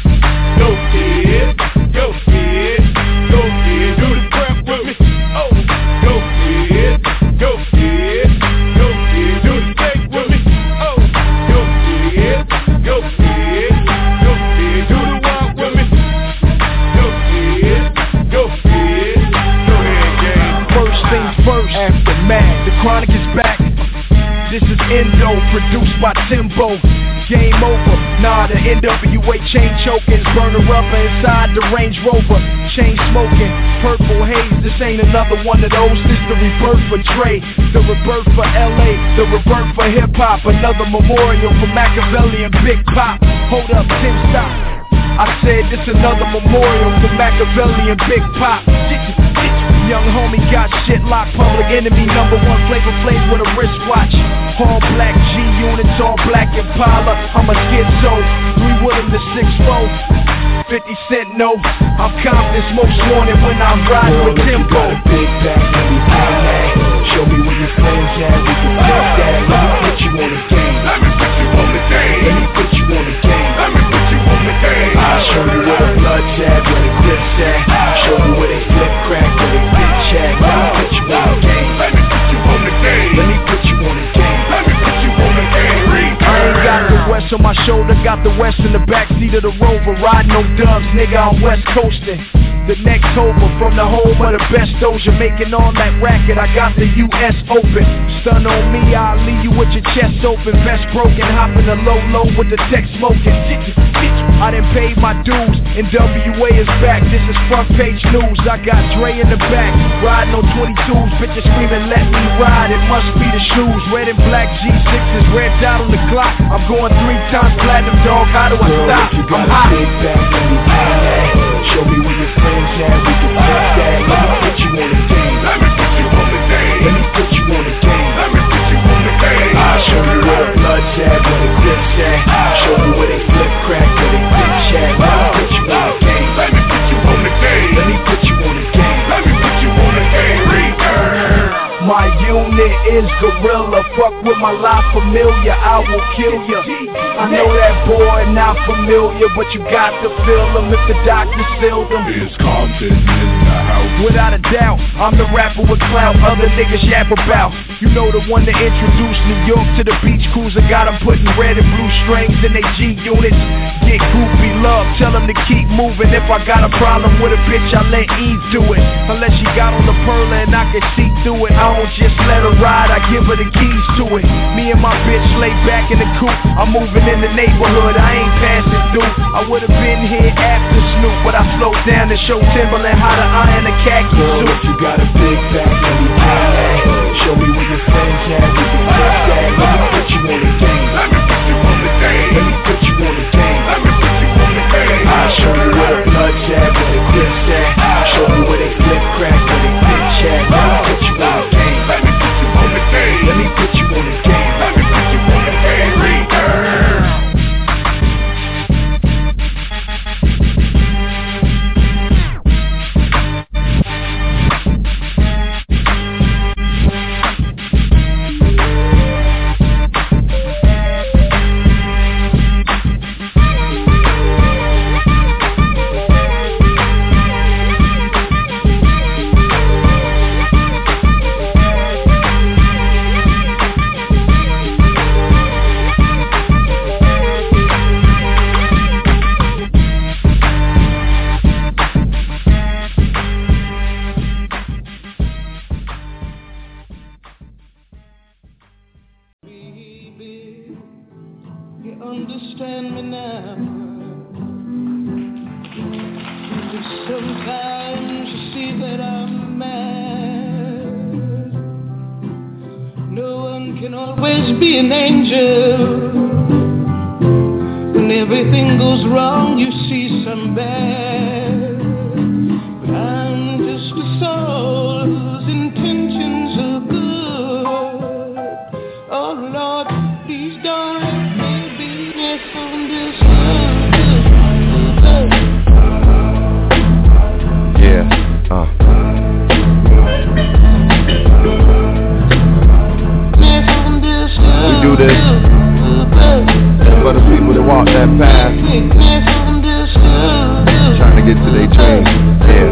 kid, do the crap with me. Oh, go kid, do the cake with me. Oh, go kid, do the walk with me. Go ahead, gang. First things first, aftermath, the chronic is back. This is Endo, produced by Timbo. Game over, nah, the NWA chain choking, burner rubber inside the Range Rover, chain smoking, purple haze. This ain't another one of those. This the rebirth for Dre, the rebirth for LA, the rebirth for hip hop. Another memorial for Machiavelli and Big Pop. Hold up, Tim, stop. I said this another memorial for Machiavelli and Big Pop. Young homie got shit locked, public enemy, number one Flavor Flav with a wristwatch. All black G units, all black Impala. I'm a schizo, 3 Woodham to 6'4". 50 Cent, no, I'm confident most morning when I ride with Timbo. You got a big back, let me bang that. Show me where your friends at, we can take that. Let me put you on the game. Let me put you on the game. Let me put you on the game. Let me put you on the game. I'll show you where the blood's at, where the grip's at. Show you where they flip crack, where they bitch at. Let me put you on the game. Let me put you on the game. Let me put you on the game. Let me put you on the game. I ain't got the West on my shoulder, got the West in the backseat of the Rover. Riding on dubs, nigga, I'm West Coastin'. The next over from the home of the best Doja, making all that racket. I got the US Open. Stun on me, I'll leave you with your chest open. Vest broken, hopping the low with the tech smoking. I done paid my dues, and WA is back. This is front page news. I got Dre in the back, riding on 22s. Bitches screaming, let me ride. It must be the shoes. Red and black G6s, red dot on the clock. I'm going 3 times platinum, dog. How do I stop? I'm hot. Show me where your friends at, we can fix that. Let me put you on the game. Let me put you on the game. Let me put you on the game. Let me put you on the game. I'll show you where the blood's at, where the grip's at. Show you where they flip crack, where they bitch at. Let me put you on the game. Let me put you on the game. Let me put you on the game. Let me put you on the game. My unit is gorilla. Fuck with my life familiar, I will kill ya. I know that boy not familiar, but you got to feel him if the doctor sealed him. It's Compton in the house. Without a doubt, I'm the rapper with clout other niggas yap about. You know the one that introduced New York to the beach cruiser. Got them putting red and blue strings in they G units. Get groupie love, tell them to keep moving. If I got a problem with a bitch, I let Eve do it. Unless she got on the perla and I can see through it. I don't just let her ride, I give her the keys to it. Me and my bitch lay back in the coupe. I'm moving in the neighborhood, I ain't passing through. I would've been here after Snoop, but I slowed down to show Timberland how to iron a khaki suit. If you got a big back, let me bang that. Show me where your friends at, we can fix that. Let me put you on the game. Let me put you on the game. Let me put you on the game. Let me put you on the game. I'll show you where the blood's at, where the grip's at. Show you where they flip crack, where they bitch at. Let me put you on the game. Let me put you on the game. Let me put you on the game. Let me put you on the game. Understand me now. Sometimes you see that I'm mad. No one can always be an angel. When everything goes wrong, you see some bad. But I'm just a soul whose intentions are good. Oh Lord, please don't let me be misunderstood. Yeah, we do this for the people that walk that path, trying to get to their dream. Yeah,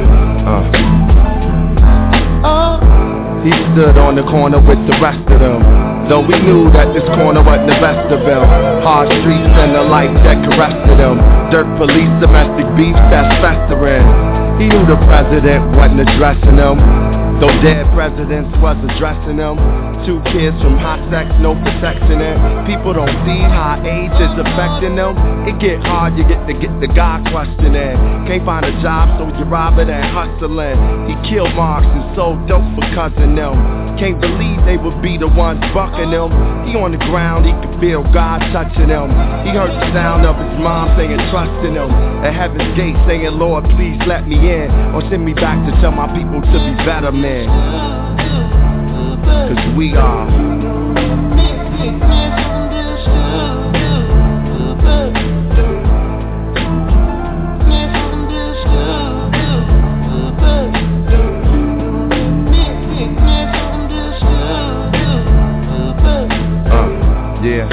He stood on the corner with the rest of them, though we knew that this corner wasn't the best of them. Hard streets and the life that caressed them. Dirt police, domestic beef that's festering. He knew the president wasn't addressing them, though dead presidents was addressing them. 2 kids from hot sex, no protection in. People don't see how age is affecting them. It get hard, you get the guy questioning. Can't find a job, so you rob it and hustling. He killed Marks and sold dope for cousin them. Can't believe they would be the ones bucking him. He on the ground, he could feel God touching him. He heard the sound of his mom saying trust in him. At heaven's gate saying, Lord, please let me in. Or send me back to tell my people to be better men. Cause we are yeah.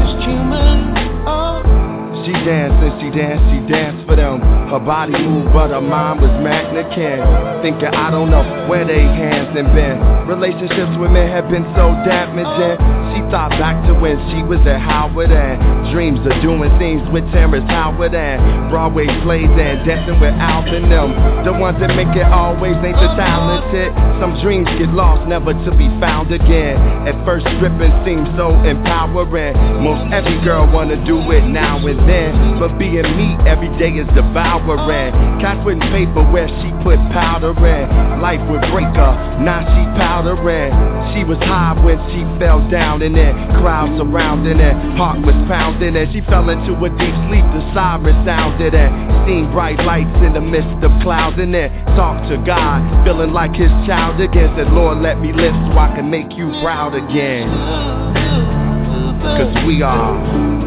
She danced for them. Her body moved, but her mind was mannequin. Thinking I don't know where they hands had been. Relationships with men have been so damaging. She thought back to when she was at Howard and dreams of doing things with Terrence Howard and Broadway plays and dancing with Alvin them. The ones that make it always ain't the talented. Some dreams get lost, never to be found again. At first stripping seems so empowering. Most every girl wanna do it now and then, but being me every day is devouring. Cat putting paper where she put powder in. Life would break her, now she powdering. She was high when she fell down and then crowd surrounding it. Heart was pounding and she fell into a deep sleep. The siren sounded and seen bright lights in the midst of clouds and then talked to God, feeling like his child again. Said, Lord, let me live so I can make you proud again. Cause we are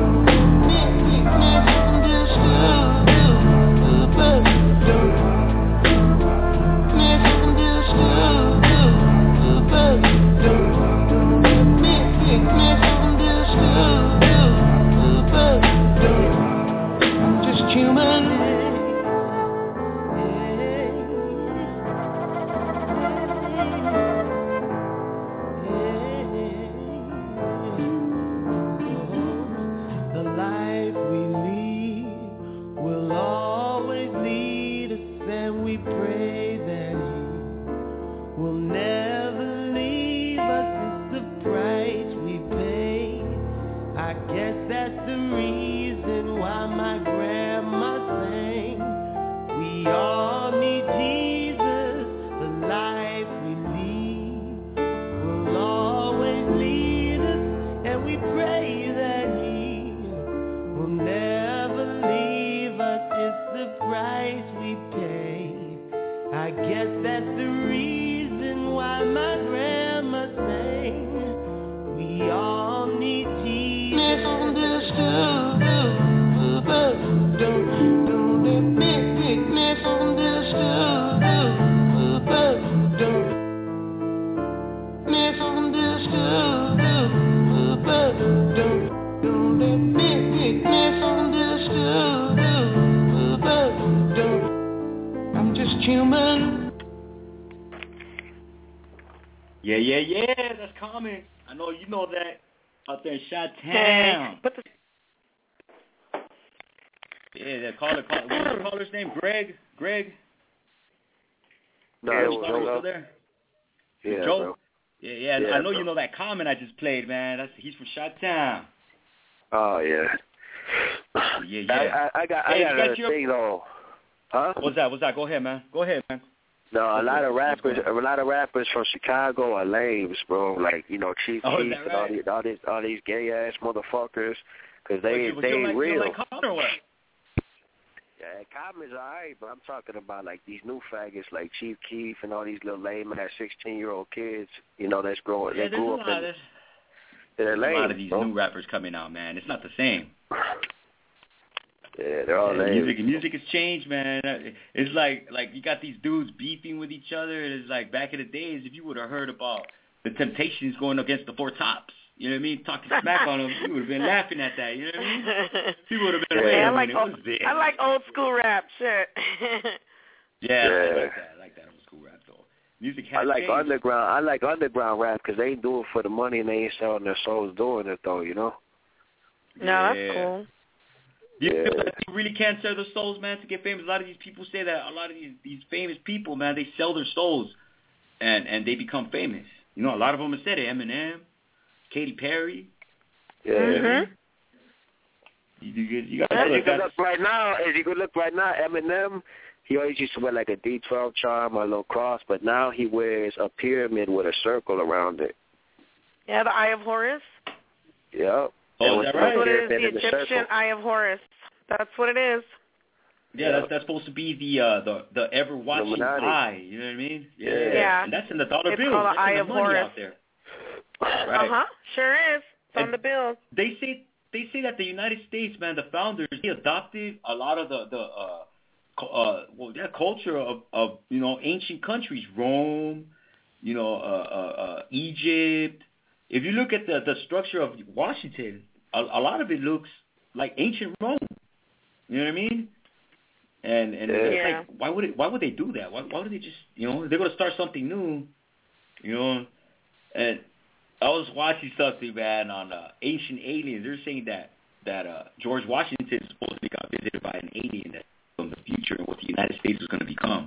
Yeah, that's Common. I know you know that out there in Chi-Town. Yeah, the caller. What's the caller's name? Greg? No, yeah, still there? Yeah, Joe? bro. Yeah, I know you know that Common I just played, man. He's from Chi-Town. Oh, yeah. Yeah. I got another thing, though. Huh? What's that? Go ahead, man. No, a lot of rappers from Chicago are lames, bro. Like, you know, Chief Keef and all these gay ass motherfuckers, because they ain't real. You like Common or what? Yeah, Common's alright, but I'm talking about like these new faggots like Chief Keef and all these little lame ass 16-year-old kids. You know, that's growing. Yeah, they grew up in. There's lame, a lot of these bro. new rappers coming out, man. It's not the same. Yeah, they're all lame. Music has changed, man. It's like you got these dudes beefing with each other. It's like back in the days, if you would have heard about the Temptations going against the Four Tops, you know what I mean, talking smack on them, you would have been laughing at that, you know what I mean? People would have been I like old school rap, shit. Yeah, I like that old school rap, though. Music has changed. I like underground rap because they ain't do it for the money and they ain't selling their souls doing it, though, you know? No, that's cool. You feel like you really can't sell their souls, man, to get famous? A lot of these people say that a lot of these famous people, man, they sell their souls and they become famous. You know, a lot of them have said it. Eminem, Katy Perry. Yeah. You could look right now, Eminem, he always used to wear like a D12 charm or a little cross, but now he wears a pyramid with a circle around it. Yeah, the Eye of Horus. Yep. Oh, is that right? That's what it is, the Egyptian Eye of Horus. That's what it is. Yeah, that's supposed to be the ever-watching eye, you know what I mean? Yeah. And that's in the dollar bill. It's called the Eye of money Horus. Out there. Right. Sure is. It's on the bill. They say that the United States, man, the founders, they adopted a lot of culture of ancient countries, Rome, Egypt. If you look at the structure of Washington, a lot of it looks like ancient Rome. You know what I mean? And it's like, why would they do that? Why would they just, they're going to start something new, And I was watching something, man, on ancient aliens. They're saying that George Washington supposedly got visited by an alien from the future and what the United States was going to become.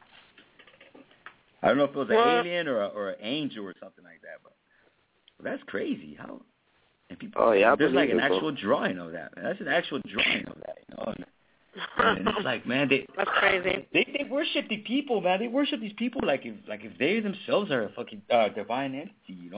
I don't know if it was an alien or an angel or something like that, but that's crazy. How? And people, there's like an actual drawing of that. Man. That's an actual drawing of that, And it's like, man, that's crazy. They worship the people, man. They worship these people like if they themselves are a fucking divine entity,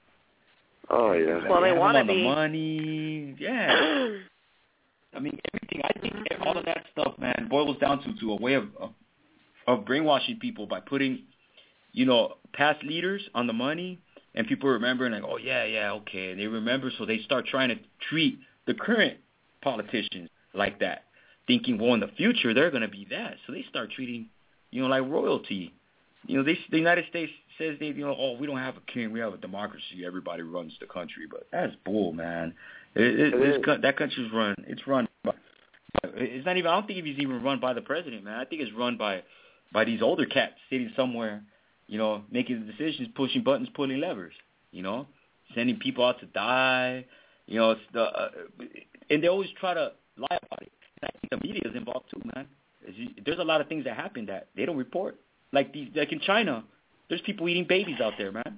Oh yeah. Well, they want to be. The money, yeah. I mean, everything. I think all of that stuff, man, boils down to a way of brainwashing people by putting, past leaders on the money, and people remembering like, oh yeah, okay, and they remember, so they start trying to treat the current politicians like that, thinking, well, in the future they're going to be that, so they start treating, like royalty. The United States says we don't have a king, we have a democracy, everybody runs the country, but that's bull, man. That country's run. It's run by. It's not even. I don't think it's even run by the president, man. I think it's run by these older cats sitting somewhere, making the decisions, pushing buttons, pulling levers, sending people out to die, It's and they always try to lie about it. And I think the media is involved too, man. There's a lot of things that happen that they don't report. Like in China, there's people eating babies out there, man.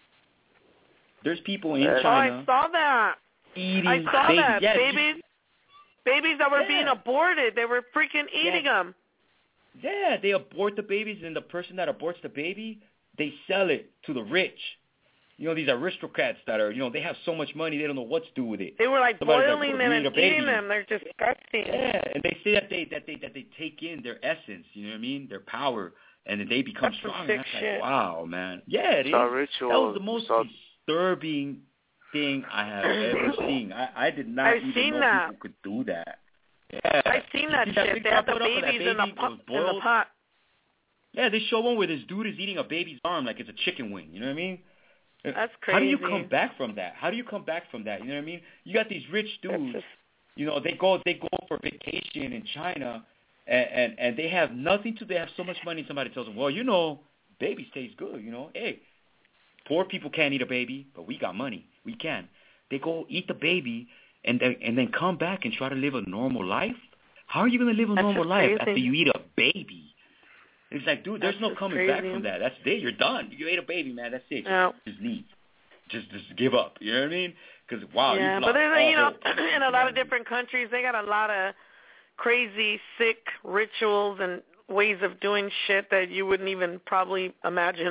There's people in China. Oh, I saw that. Eating that. Yeah, babies that were being aborted. They were freaking eating them. Yeah, they abort the babies, and the person that aborts the baby, they sell it to the rich. These aristocrats that are, they have so much money, they don't know what to do with it. They were like boiling them and eating them. They're disgusting. Yeah, and they say that they take in their essence, you know what I mean, their power, and then they become strong. That's like, wow, man. Yeah, it is. That was the most disturbing thing I have ever seen. I did not even know people could do that. Yeah. I've seen that shit. They have the babies in the pot. Yeah, they show one where this dude is eating a baby's arm like it's a chicken wing. You know what I mean? That's crazy. How do you come back from that? You know what I mean? You got these rich dudes. They go for vacation in China, and they have nothing to. They have so much money. Somebody tells them, well, babies taste good. Hey, poor people can't eat a baby, but we got money. We can. They go eat the baby, and then come back and try to live a normal life. How are you going to live a normal life after you eat a baby? It's like, dude, there's no coming back from that. That's it. You're done. You ate a baby, man. That's it. No. Just leave. Just give up. You know what I mean? Because, wow. Yeah, but there's, in a lot of different countries, they got a lot of crazy, sick rituals and ways of doing shit that you wouldn't even probably imagine.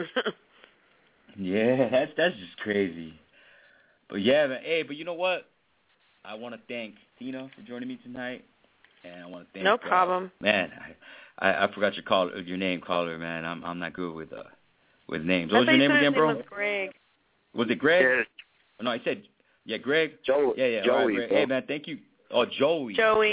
Yeah, that's just crazy. But, yeah, man. Hey, but you know what? I want to thank Tina for joining me tonight. And I want to thank No problem. Man, I forgot your name, caller, man. I'm not good with names. What was your name again, bro? Was Greg. Was it Greg? Yeah. No, I said, Greg. Joey. Yeah. Joey. Right, hey, man, thank you. Oh, Joey.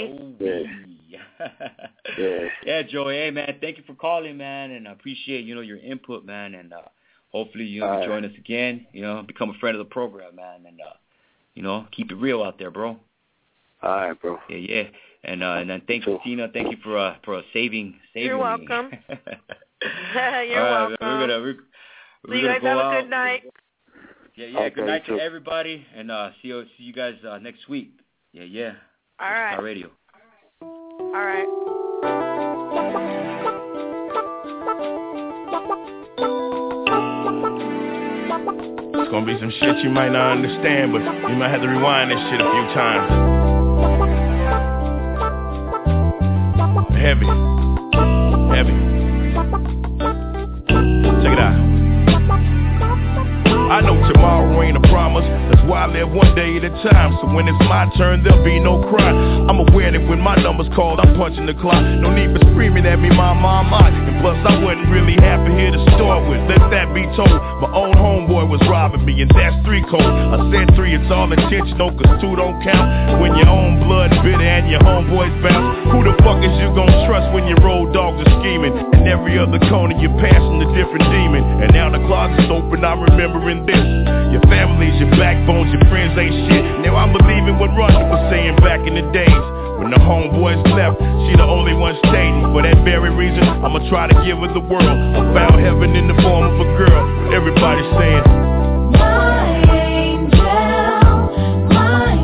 Yeah, Joey. Hey, man, thank you for calling, man, and I appreciate your input, man, and hopefully you join us again. Become a friend of the program, man, and keep it real out there, bro. All right, bro. Yeah. And then thanks to Tina. Thank you for saving You're me. welcome. You're welcome. We're so you guys have a good night. Yeah. Okay, good night to everybody, and see you guys next week. Yeah. All right. Star Radio. All right. It's gonna be some shit you might not understand, but you might have to rewind this shit a few times. heavy. Check it out. I know tomorrow ain't a promise, that's why I live one day at a time. So when it's my turn, there'll be no crying. I'm aware that when my number's called, I'm punching the clock. No need for screaming at me, my. And plus, I wasn't really happy here to start with. Let that be told. My own homeboy was robbing me, and that's 3 cold. I said 3, it's all intentional, cause 2 don't count. When your own blood bitter and your homeboys bounce, who the fuck is you gonna trust when your road dogs are scheming? And every other corner you're passing a different demon. And now the closet's open, I'm remembering this. Your family's your backbones, your friends ain't shit. Now I'm believing what Ronnie was saying back in the days. When the homeboys left, she the only one staying. For that very reason, I'ma try to give her the world. I found heaven in the form of a girl. Everybody's saying, my angel, my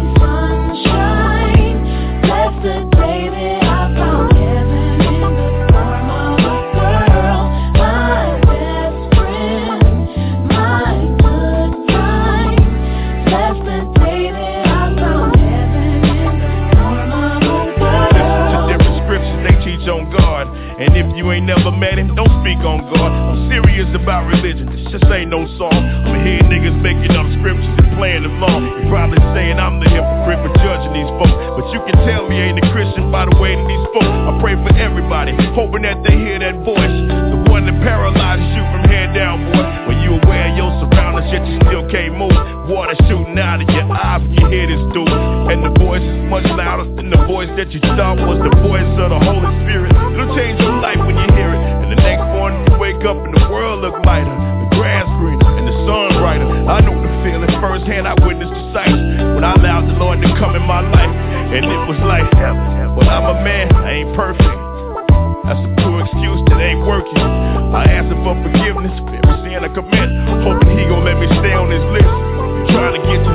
sunshine, bless the day that I found heaven in the form of a girl. My best friend, my good time, bless the day that I found heaven in the form of a girl. Listen to different scriptures, they teach on God. And if you ain't never met him, don't speak on God. I'm serious about religion, this just ain't no song. I'm hearing niggas making up scriptures and playing along. You're probably saying I'm the hypocrite for judging these folks, but you can tell me ain't a Christian by the way that these folks. I pray for everybody, hoping that they hear that voice, the one that paralyzes you from head down, boy. When you aware of your surroundings, yet you still can't move. Water shooting out of your eyes when you hear this dude. And the voice is much louder than the voice that you thought was the voice of the Holy Spirit. It'll change your life when you hear it. And the next morning you wake up and the world look lighter, the grass greener and the sun brighter. I know the feeling firsthand. I witnessed the sights when I allowed the Lord to come in my life, and it was like, well, I'm a man, I ain't perfect. That's a poor excuse that ain't working. I asked him for forgiveness for every sin I commit, hoping he gon' let me stay on his list. I'm trying to get to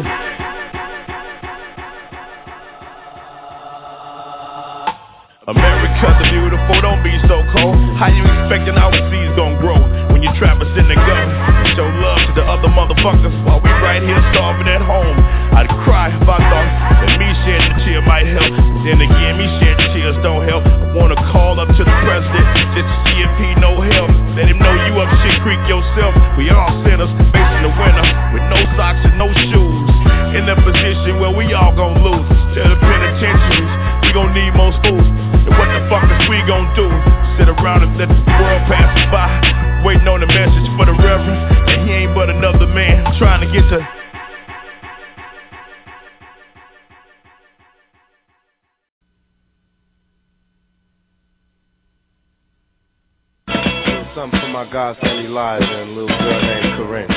America's the beautiful, don't be so cold. How you expecting our seeds gon' grow when you trap us in the gun? Show love to the other motherfuckers while we right here starving at home. I'd cry if I thought that me shedding a tear might help. Then again, me shedding tears don't help. I wanna call up to the president just to see if he know help. Let him know you up shit creek yourself. We all sinners facing the winter with no socks and no shoes, in a position where we all gon' lose. To the penitentiaries, we gon' need more schools. And what the fuck is we gon' do? Sit around and let the world pass us by, waiting on the message for the reverend, and he ain't but another man trying to get to. Something for my godson Elijah and a little girl named Corinne.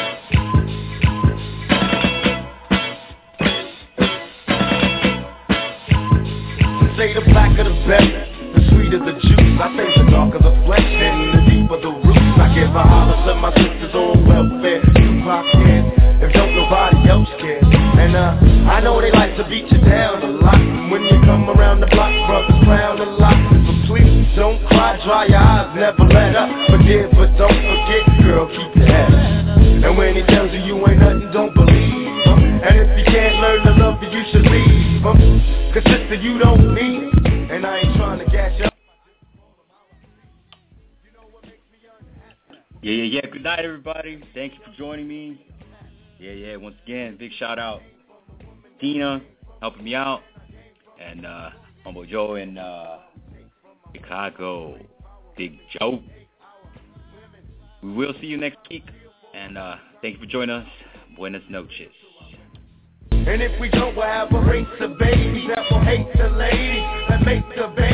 Say the blacker the better, the sweeter the juice. I say the darker the flesh and the deeper the roots. I give a holler to my sisters on welfare. Tupac cares, if don't nobody else cares. And I know they like to beat you down a lot. When you come around the block, brothers clown a lot. But please don't cry, dry your eyes, never let up. Forgive but don't forget, girl, keep your head up. And when he tells you you ain't nothing, don't believe him. And if you can't learn to love you, you should leave him. Cause sister, you don't need it, and I ain't trying to gas you up. Yeah. Good night, everybody. Thank you for joining me. Yeah. Once again, big shout out Tina helping me out, and Humble Joe in Chicago, Big Joe. We will see you next week, and thank you for joining us. Buenas noches. And if we don't, we'll have a race of babies that will hate the ladies that make the babies.